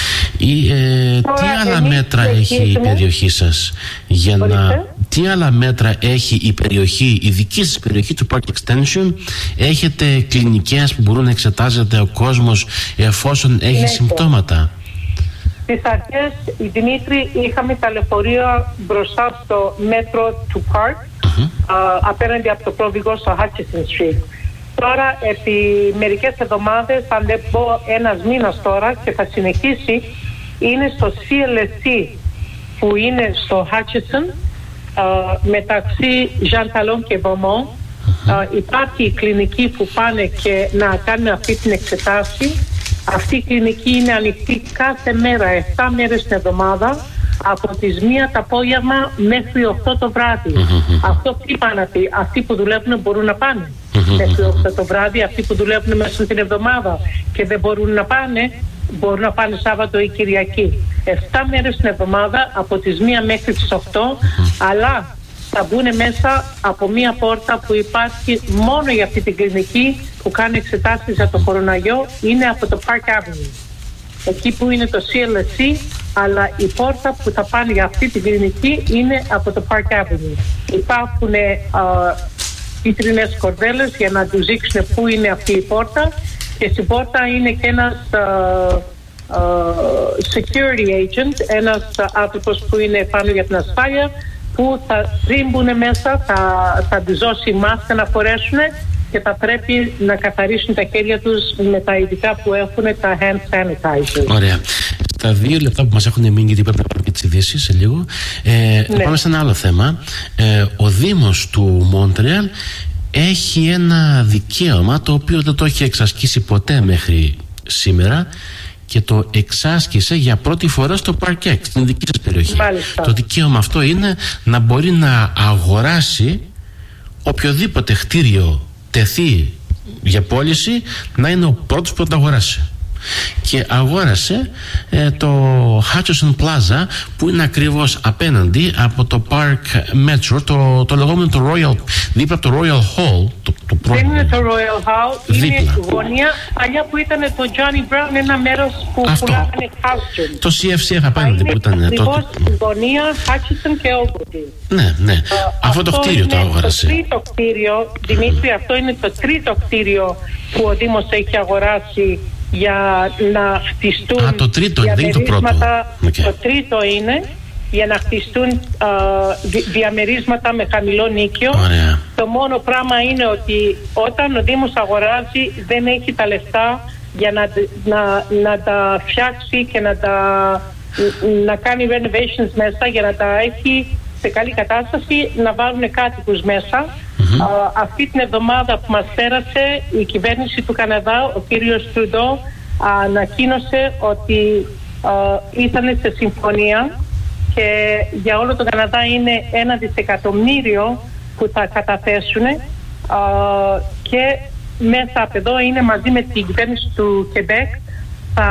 Ή, ε, τι άλλα μέτρα έχει η περιοχή σας για Μπορείτε? να... Τι άλλα μέτρα έχει η περιοχή, η δική σας περιοχή του Park Extension? Έχετε κλινικές που μπορούν να εξετάζεται ο κόσμος εφόσον έχει ναι, συμπτώματα? Στις αρχές, η Δημήτρη, είχαμε τα λεωφορεία μπροστά στο μέτρο του Park, uh-huh. uh, απέναντι από το προδηγό στο Hutchison Street. Τώρα, επί μερικές εβδομάδες, αν δεν πω ένας μήνας τώρα και θα συνεχίσει, είναι στο σι ελ ες σι που είναι στο Hutchison, uh, μεταξύ Jean Talon και Beaumont. Uh, υπάρχει η κλινική που πάνε και να κάνουν αυτή την εξετάση. Αυτή η κλινική είναι ανοιχτή κάθε μέρα, επτά μέρες την εβδομάδα, από τις μία το απόγευμα μέχρι οκτώ το βράδυ. Mm-hmm. Αυτό τι είπα να πει? Αυτοί που δουλεύουν μπορούν να πάνε mm-hmm. μέχρι οκτώ το βράδυ, αυτοί που δουλεύουν μέσα στην εβδομάδα και δεν μπορούν να πάνε, μπορούν να πάνε Σάββατο ή Κυριακή. επτά μέρες την εβδομάδα, από τις μία μέχρι τις οκτώ, mm-hmm. αλλά θα μπουν μέσα από μία πόρτα που υπάρχει μόνο για αυτή την κλινική που κάνει εξετάσεις για το κορονοϊό, είναι από το Park Avenue. Εκεί που είναι το σι ελ ες σι, αλλά η πόρτα που θα πάνε για αυτή την κλινική είναι από το Park Avenue. Υπάρχουν κίτρινες κορδέλες για να τους δείξουν πού είναι αυτή η πόρτα, και στην πόρτα είναι και ένας uh, uh, security agent, ένας uh, άνθρωπος που είναι πάνω για την ασφάλεια, που θα τρίμπουν μέσα, θα, θα τους δώσει μάσκα να φορέσουν και θα πρέπει να καθαρίσουν τα χέρια τους με τα ειδικά που έχουν, τα hand sanitizer. Ωραία. Στα δύο λεπτά που μας έχουν μείνει, γιατί πρέπει να πει τις ειδήσεις σε λίγο. Ε, ναι. Πάμε σε ένα άλλο θέμα. Ε, ο Δήμος του Μόντρεαλ έχει ένα δικαίωμα το οποίο δεν το έχει εξασκήσει ποτέ μέχρι σήμερα και το εξάσκησε για πρώτη φορά στο Park X, στην δική σας περιοχή. Μάλιστα. Το δικαίωμα αυτό είναι να μπορεί να αγοράσει οποιοδήποτε κτίριο τεθεί για πώληση, να είναι ο πρώτος που θα το αγοράσει. Και αγόρασε ε, το Hutchison Plaza, που είναι ακριβώς απέναντι από το Park Metro, το, το λεγόμενο το Royal, δίπλα από το Royal Hall. Το, το Δεν είναι το Royal Hall, δίπλα. Είναι γωνία παλιά που ήταν το Johnny Brown, ένα μέρος που πουλάγανε Hutchison. Το σι εφ σι εφ απέναντι που ήταν. Ακριβώς το γωνία Hutchison και Ogilvy. Ναι, ναι. Uh, αυτό το κτίριο το αγόρασε. Το τρίτο κτίριο, Δημήτρη, αυτό είναι το τρίτο κτίριο που ο Δήμος έχει αγοράσει για να χτιστούν. Α, το τρίτο, δεν είναι το πρώτο. Okay. Το τρίτο είναι για να χτιστούν α, δι, διαμερίσματα με χαμηλό νίκιο. Ωραία. Το μόνο πράγμα είναι ότι όταν ο Δήμος αγοράζει δεν έχει τα λεφτά για να, να, να τα φτιάξει και να, τα, να κάνει renovations μέσα, για να τα έχει σε καλή κατάσταση, να βάλουν κάτοικους μέσα. Mm-hmm. Uh, αυτή την εβδομάδα που μας πέρασε η κυβέρνηση του Καναδά, ο κύριος Τρουντό, ανακοίνωσε ότι uh, ήταν σε συμφωνία και για όλο τον Καναδά είναι ένα δισεκατομμύριο που θα καταθέσουν uh, και μέσα από εδώ είναι μαζί με την κυβέρνηση του Quebec, θα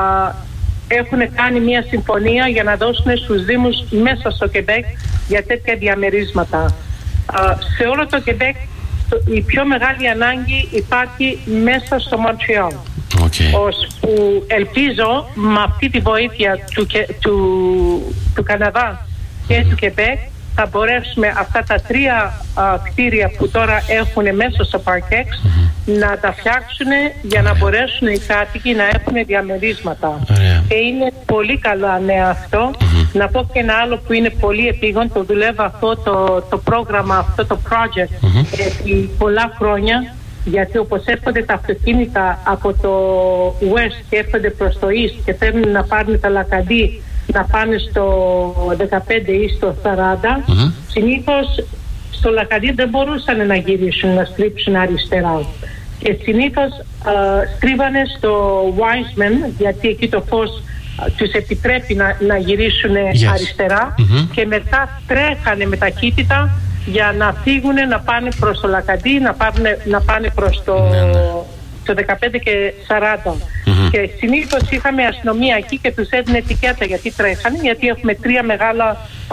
έχουν κάνει μια συμφωνία για να δώσουν στους Δήμους μέσα στο Quebec για τέτοια διαμερίσματα. Uh, σε όλο το Quebec η πιο μεγάλη ανάγκη υπάρχει μέσα στο Μοντρεάλ. Okay. Ώσπου ελπίζω με αυτή τη βοήθεια του, του, του Καναδά και του Quebec θα μπορέσουμε αυτά τα τρία uh, κτίρια που τώρα έχουν μέσα στο Park X mm-hmm. να τα φτιάξουν για να μπορέσουν οι κάτοικοι να έχουν διαμερίσματα. Yeah. Και είναι πολύ καλά νέα αυτό. Mm-hmm. Να πω και ένα άλλο που είναι πολύ επίγον, το δουλεύω αυτό το, το πρόγραμμα, αυτό το project mm-hmm. επί πολλά χρόνια, γιατί όπως έρχονται τα αυτοκίνητα από το West και έρχονται προς το East και θέλουν να πάρουν τα λακαντί να πάνε στο δεκαπέντε ή στο σαράντα, mm-hmm. συνήθως στο λακαντί δεν μπορούσαν να γυρίσουν, να στρίψουν αριστερά. Και συνήθως uh, στρίβανε στο Wiseman, γιατί εκεί το φως uh, τους επιτρέπει να, να γυρίσουν yes. αριστερά mm-hmm. και μετά τρέχανε με ταχύτητα για να φύγουν, να πάνε προς το λακαντί, να πάνε, να πάνε προς το... Mm-hmm. το δεκαπέντε και σαράντα. Mm-hmm. Και συνήθως είχαμε αστυνομία εκεί και τους έδινε ετικέτα γιατί τρέχανε, γιατί έχουμε τρία μεγάλα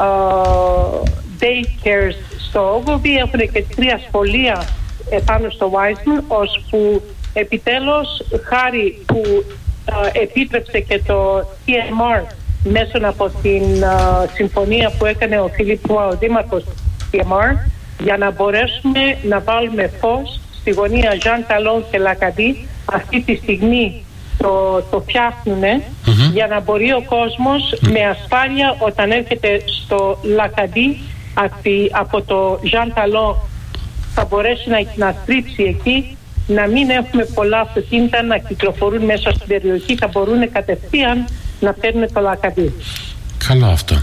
uh, daycares στο Ogilvy, έχουν και τρία σχολεία επάνω στο Wiseman, ώσπου επιτέλους χάρη που uh, επίτρεψε και το τι εμ αρ μέσω από την uh, συμφωνία που έκανε ο Φίλιπ Πουά, ο δήμαρχος του τι εμ αρ, για να μπορέσουμε να βάλουμε φως στη γωνία Jean Talon και Λακαντί. Αυτή τη στιγμή το, το φτιάχνουν mm-hmm. για να μπορεί ο κόσμος mm-hmm. με ασφάλεια όταν έρχεται στο Λακαντί από το Jean Talon θα μπορέσει να, να στρίψει εκεί, να μην έχουμε πολλά αυτοκίνητα να κυκλοφορούν μέσα στην περιοχή, θα μπορούν κατευθείαν να παίρνουν το Λακαντί. Καλό αυτό.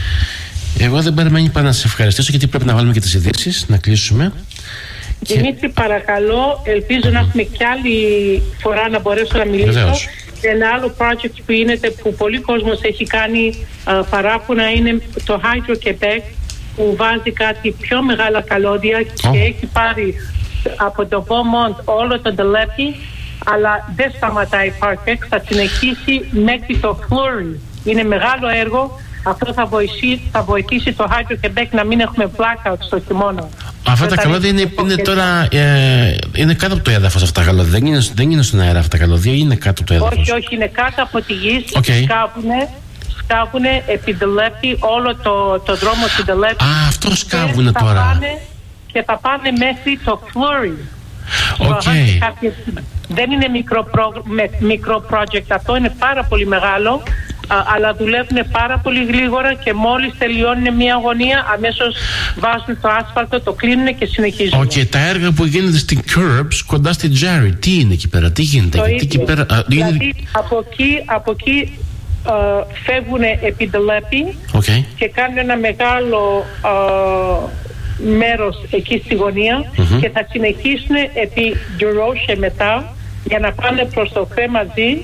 Εγώ δεν περιμένει πάρα να σας ευχαριστήσω, γιατί πρέπει να βάλουμε και τις ειδήσεις, να κλείσουμε. Δημήτρη, παρακαλώ, ελπίζω να έχουμε κι άλλη φορά να μπορέσω να μιλήσω. Βεβαίως. Ένα άλλο project που είναι, που πολλοί κόσμος έχει κάνει uh, παράπονα, είναι το Hydro Quebec, που βάζει κάτι πιο μεγάλα καλώδια oh. και έχει πάρει από το Beaumont όλο το Ντελέπι, αλλά δεν σταματάει Park X, θα συνεχίσει μέχρι το Fleury. Είναι μεγάλο έργο. Αυτό θα βοηθήσει, θα βοηθήσει το Hydro Quebec να μην έχουμε blackout στο χειμώνα. Αυτά τα καλώδια είναι, είναι τώρα ε, είναι κάτω από το έδαφος αυτά τα καλώδια. Δεν είναι, δεν είναι στον αέρα αυτά τα καλώδια, είναι κάτω από το έδαφος. Όχι, όχι, είναι κάτω από τη γη. Okay. Σκάβουνε, σκάβουνε επί Ντελέπι, όλο το, το δρόμο του Ντελέπι. Α, αυτό σκάβουνε και τώρα. Θα πάνε, και θα πάνε μέχρι το Fleury. Okay. Κάποιες, δεν είναι μικρό, προ, με, μικρό project αυτό, είναι πάρα πολύ μεγάλο. Α, αλλά δουλεύουν πάρα πολύ γλίγορα και μόλις τελειώνουν μια γωνία αμέσως βάζουν το άσφαλτο, το κλείνουν και συνεχίζουν. Οκ, okay, τα έργα που γίνονται στην Curbs κοντά στην Jerry, τι είναι εκεί πέρα, τι γίνεται το εκεί, εκεί πέρα, α, δηλαδή είναι... από εκεί, από εκεί φεύγουν επί Ντελέπη okay. και κάνουν ένα μεγάλο uh, μέρος εκεί στη γωνία mm-hmm. και θα συνεχίσουν επί Γιουρόσhe μετά για να πάνε προς το Κρέμαζι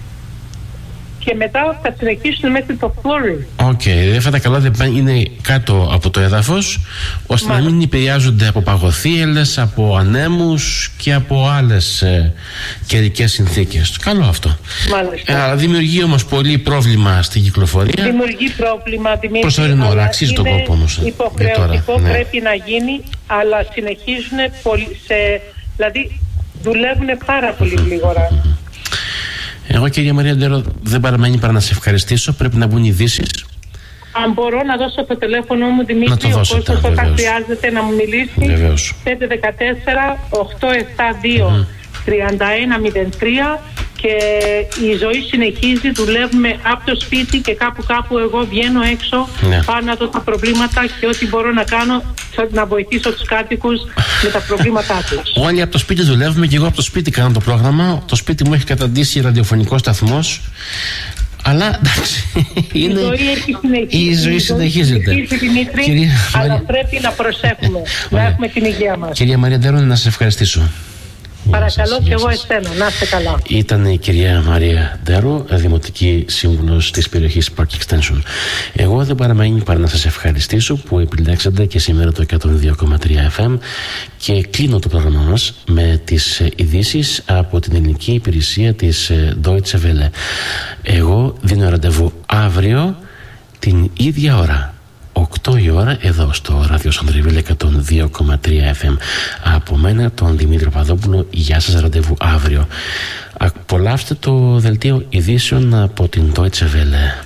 και μετά θα συνεχίσουν μέχρι το Φλόρι. Οκ, okay. Αυτά τα καλά δεν είναι κάτω από το έδαφος, ώστε Μάλιστα. να μην επηρεάζονται από παγοθύελες, από ανέμους και από άλλες ε, καιρικές συνθήκες. Καλό αυτό. Μάλιστα. Ε, δημιουργεί όμως πολύ πρόβλημα στην κυκλοφορία. Δημιουργεί πρόβλημα, Δημήτρη. Προσωρινό, αλλά αξίζει τον κόπο όμως. Υποχρεωτικό τώρα, ναι. πρέπει να γίνει, αλλά συνεχίζουν πολύ, σε, δηλαδή δουλεύουν πάρα πολύ γλίγορα. Εγώ, κυρία Μαρία Ντέρο, δεν παραμένει παρά να σε ευχαριστήσω. Πρέπει να μπουν ειδήσεις. Αν μπορώ να δώσω το τηλέφωνο μου, Δημήτρη, να το δώσετε, ο κόσμος όταν χρειάζεται να μου μιλήσει. Βεβαίως. πέντε ένα τέσσερα οκτώ επτά δύο τρία ένα μηδέν τρία και η ζωή συνεχίζει, δουλεύουμε από το σπίτι και κάπου κάπου εγώ βγαίνω έξω, ναι. πάω να δω τα προβλήματα και ό,τι μπορώ να κάνω να βοηθήσω τους κάτοικους με τα προβλήματά τους. Όλοι από το σπίτι δουλεύουμε και εγώ από το σπίτι κάνω το πρόγραμμα. Το σπίτι μου έχει καταντήσει ραδιοφωνικός σταθμός. Αλλά εντάξει, είναι... η ζωή έχει συνεχίσει. Η ζωή συνεχίζεται. Η Δημήτρη, Κυρία... αλλά πρέπει να προσέχουμε, να έχουμε την υγεία μας. Κυρία Μαρία Ντέρο, να σας ευχαριστήσω. Παρακαλώ και εγώ εσένα, να είστε καλά. Ήταν η κυρία Μαρία Ντέρο, δημοτική σύμβουλος της περιοχής Park Extension. Εγώ δεν παραμένει παρά να σας ευχαριστήσω που επιλέξατε και σήμερα το εκατόν δύο κόμμα τρία εφ εμ και κλείνω το πρόγραμμα μας με τις ειδήσεις από την ελληνική υπηρεσία της Deutsche Welle. Εγώ δίνω ραντεβού αύριο την ίδια ώρα. οκτώ η ώρα εδώ στο ράδιο Σοντριβίλ εκατόν δύο κόμμα τρία εφ εμ. Από μένα τον Δημήτρη Παδόπουλο, γεια σας, ραντεβού αύριο. Απολαύστε το δελτίο ειδήσεων από την Deutsche Welle.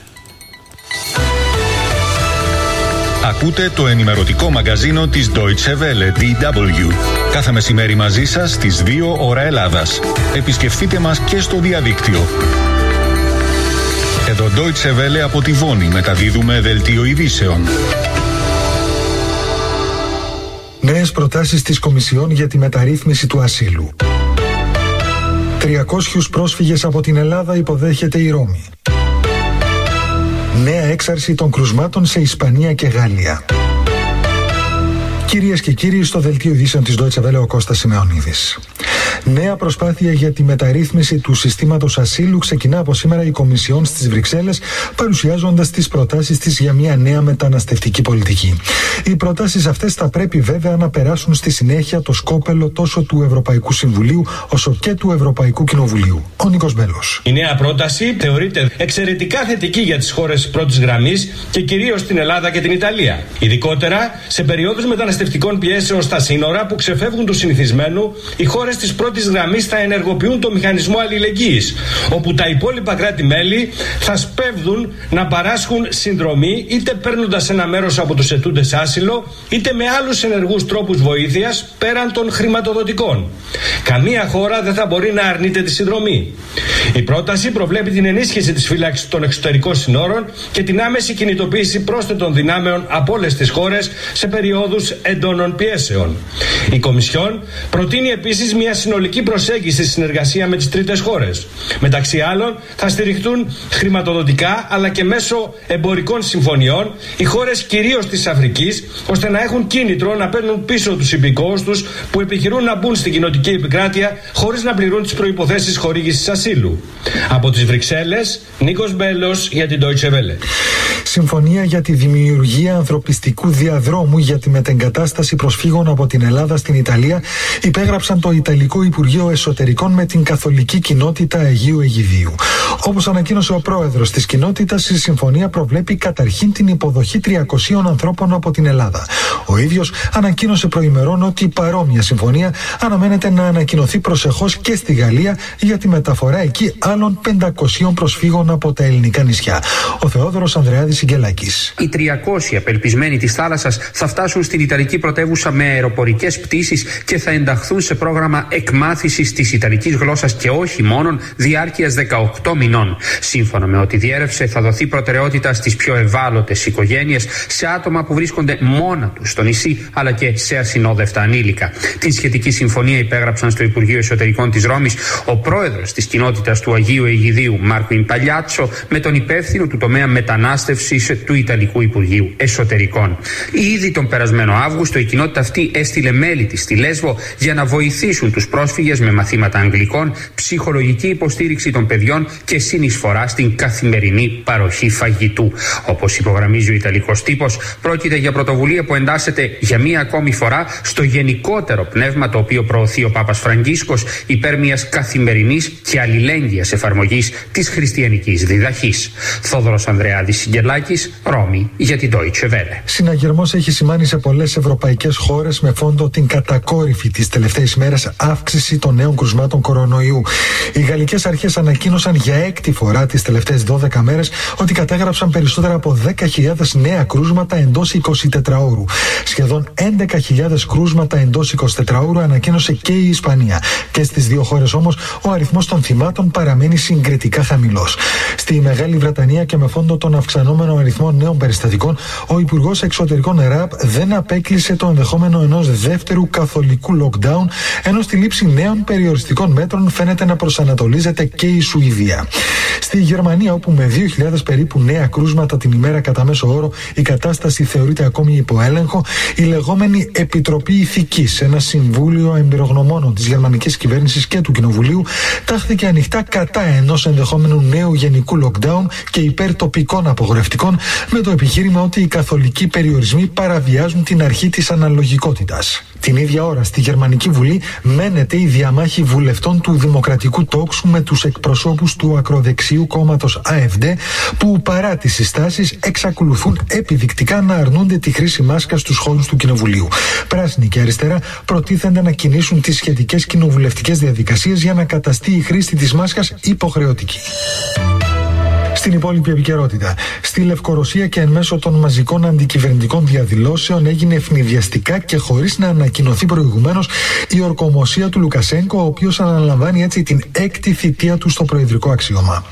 Ακούτε το ενημερωτικό μαγκαζίνο της Deutsche Welle, ντι ντάμπλιου. Κάθε μεσημέρι μαζί σας στις δύο ώρα Ελλάδας. Επισκεφτείτε μας και στο διαδίκτυο. Εδώ Deutsche Welle από τη Βόνη μεταδίδουμε δελτίο ειδήσεων. Νέες προτάσεις της Κομισιόν για τη μεταρρύθμιση του ασύλου. τριακόσιους πρόσφυγες από την Ελλάδα υποδέχεται η Ρώμη. Νέα έξαρση των κρουσμάτων σε Ισπανία και Γαλλία. Κυρίες και κύριοι, στο δελτίο ειδήσεων της Deutsche Welle ο Κώστας Σημεωνίδης. Νέα προσπάθεια για τη μεταρρύθμιση του συστήματος ασύλου ξεκινά από σήμερα η Κομισιόν στις Βρυξέλλες, παρουσιάζοντας τις προτάσεις της για μια νέα μεταναστευτική πολιτική. Οι προτάσεις αυτές θα πρέπει βέβαια να περάσουν στη συνέχεια το σκόπελο τόσο του Ευρωπαϊκού Συμβουλίου όσο και του Ευρωπαϊκού Κοινοβουλίου. Ο Νίκος Μπέλος. Η νέα πρόταση θεωρείται εξαιρετικά θετική για τις χώρες πρώτης γραμμής και κυρίως την Ελλάδα και την Ιταλία. Ειδικότερα σε περιόδους μεταναστευτικών πιέσεων στα σύνορα που ξεφεύγουν του συνηθισμένου, οι χώρες της πρώτης γραμμής θα ενεργοποιούν το μηχανισμό αλληλεγγύης, όπου τα υπόλοιπα κράτη-μέλη θα σπέβδουν να παράσχουν συνδρομή, είτε παίρνοντας ένα μέρος από τους αιτούντες άσυλο, είτε με άλλους ενεργούς τρόπους βοήθειας πέραν των χρηματοδοτικών. Καμία χώρα δεν θα μπορεί να αρνείται τη συνδρομή. Η πρόταση προβλέπει την ενίσχυση της φύλαξης των εξωτερικών συνόρων και την άμεση κινητοποίηση πρόσθετων δυνάμεων από όλες τις χώρες σε περιόδους εντόνων πιέσεων. Η Κομισιόν προτείνει επίσης μια συνολική προσέγγιση στη συνεργασία με τις τρίτες χώρες. Μεταξύ άλλων, θα στηριχτούν χρηματοδοτικά αλλά και μέσω εμπορικών συμφωνιών οι χώρες κυρίως της Αφρικής, ώστε να έχουν κίνητρο να παίρνουν πίσω τους υπηκόους τους που επιχειρούν να μπουν στην κοινοτική επικράτεια χωρίς να πληρούν τις προϋποθέσεις χορήγησης ασύλου. Από τις Βρυξέλλες, Νίκος Μπέλος για την Deutsche Welle. Συμφωνία για τη δημιουργία ανθρωπιστικού διαδρόμου για τη μετεγκατάσταση προσφύγων από την Ελλάδα στην Ιταλία υπέγραψαν το Ιταλικό Υπουργείο Εσωτερικών με την Καθολική Κοινότητα Αγίου Αιγιδίου. Όπως ανακοίνωσε ο πρόεδρος της κοινότητας, η συμφωνία προβλέπει καταρχήν την υποδοχή τριακοσίων ανθρώπων από την Ελλάδα. Ο ίδιος ανακοίνωσε προημερών ότι παρόμοια συμφωνία αναμένεται να ανακοινωθεί προσεχώς και στη Γαλλία για τη μεταφορά εκεί άλλων πεντακοσίων προσφύγων από τα ελληνικά νησιά. Ο Θεόδωρος Ανδρεάδης, Σιγκελάκης. Οι τριακόσιοι απελπισμένοι της θάλασσας θα φτάσουν στην Ιταλική πρωτεύουσα με αεροπορικές πτήσεις και θα ενταχθούν σε πρόγραμμα εκμάθησης της Ιταλικής γλώσσας και όχι μόνον διάρκειας δεκαοκτώ μηνών. Σύμφωνα με ό,τι διέρευσε, θα δοθεί προτεραιότητα στις πιο ευάλωτες οικογένειες, σε άτομα που βρίσκονται μόνα τους στο νησί αλλά και σε ασυνόδευτα ανήλικα. Την σχετική συμφωνία υπέγραψαν στο Υπουργείο Εσωτερικών της Ρώμης ο πρόεδρος της κοινότητας του Αγίου Αιγιδίου Μάρκο Ιμπαλιάτσο με τον υπεύθυνο του τομέα μετανάστευσης του Ιταλικού Υπουργείου Εσωτερικών. Ήδη τον περασμένο Αύγουστο η κοινότητα αυτή έστειλε μέλη της στη Λέσβο για να βοηθήσουν τους πρόσφυγες με μαθήματα αγγλικών, ψυχολογική υποστήριξη των παιδιών και συνεισφορά στην καθημερινή παροχή φαγητού. Όπως υπογραμμίζει ο Ιταλικός τύπος, πρόκειται για πρωτοβουλία που εντάσσεται για μία ακόμη φορά στο γενικότερο πνεύμα το οποίο προωθεί ο Πάπας Φραγκίσκος υπέρ μιας καθημερινής και αλληλέγγυας εφαρμογής της χριστιανικής διδαχής. Θόδωρος Ανδρεάδης Σιγκελάκης, Ρώμη, για την Deutsche Welle. Συναγερμός έχει σημάνει σε πολλές ευρωπαϊκές χώρες με φόντο την κατακόρυφη τις τελευταίες ημέρες αύξηση των νέων κρουσμάτων κορονοϊού. Οι γαλλικές αρχές ανακοίνωσαν για έκτη φορά τις τελευταίες δώδεκα μέρες ότι κατέγραψαν περισσότερα από δέκα χιλιάδες νέα κρούσματα εντός εικοσιτετράωρου. Σχεδόν έντεκα χιλιάδες κρούσματα εντός εικοσιτετράωρου ανακοίνωσε και η Ισπανία. Και στις δύο χώρες όμως ο αριθμός των θυμάτων παραμένει συγκριτικά χαμηλός. Στη Μεγάλη Βρετανία και με φόντο τον αυξανόμενο αριθμό νέων περιστατικών, ο Υπουργός Εξωτερικών ΡΑΠ δεν απέκλεισε το ενδεχόμενο ενός δεύτερου καθολικού lockdown, ενώ στη λήψη νέων περιοριστικών μέτρων φαίνεται να προσανατολίζεται και η Σουηδία. Στη Γερμανία, όπου με δύο χιλιάδες περίπου νέα κρούσματα την ημέρα κατά μέσο όρο η κατάσταση θεωρείται ακόμη υπό έλεγχο, η λεγόμενη Επιτροπή Ηθικής, ένα συμβούλιο εμπειρογνωμόνων της γερμανικής κυβέρνησης και του Κοινοβουλίου, τάχθηκε ανοιχτά κατά ενός ενδεχόμενου νέου γενικού lockdown και υπέρ τοπικών απογορευτικών, με το επιχείρημα ότι οι καθολικοί περιορισμοί παραβιάζουν την αρχή της αναλογικότητας. Την ίδια ώρα στη Γερμανική Βουλή μένεται η διαμάχη βουλευτών του Δημοκρατικού Τόξου με τους εκπροσώπους του ακροδεξιού κόμματος έι εφ ντι, που παρά τις συστάσεις εξακολουθούν επιδεικτικά να αρνούνται τη χρήση μάσκας στους χώρους του Κοινοβουλίου. Πράσινοι και αριστερά προτίθενται να κινήσουν τις σχετικές κοινοβουλευτικές διαδικασίες για να καταστεί η χρήση της μάσκας υποχρεωτική. Στην υπόλοιπη επικαιρότητα, στη Λευκορωσία και εν μέσω των μαζικών αντικυβερνητικών διαδηλώσεων έγινε ευνηδιαστικά και χωρίς να ανακοινωθεί προηγουμένως η ορκομοσία του Λουκασένκο, ο οποίος αναλαμβάνει έτσι την έκτη θητεία του στο προεδρικό αξίωμα.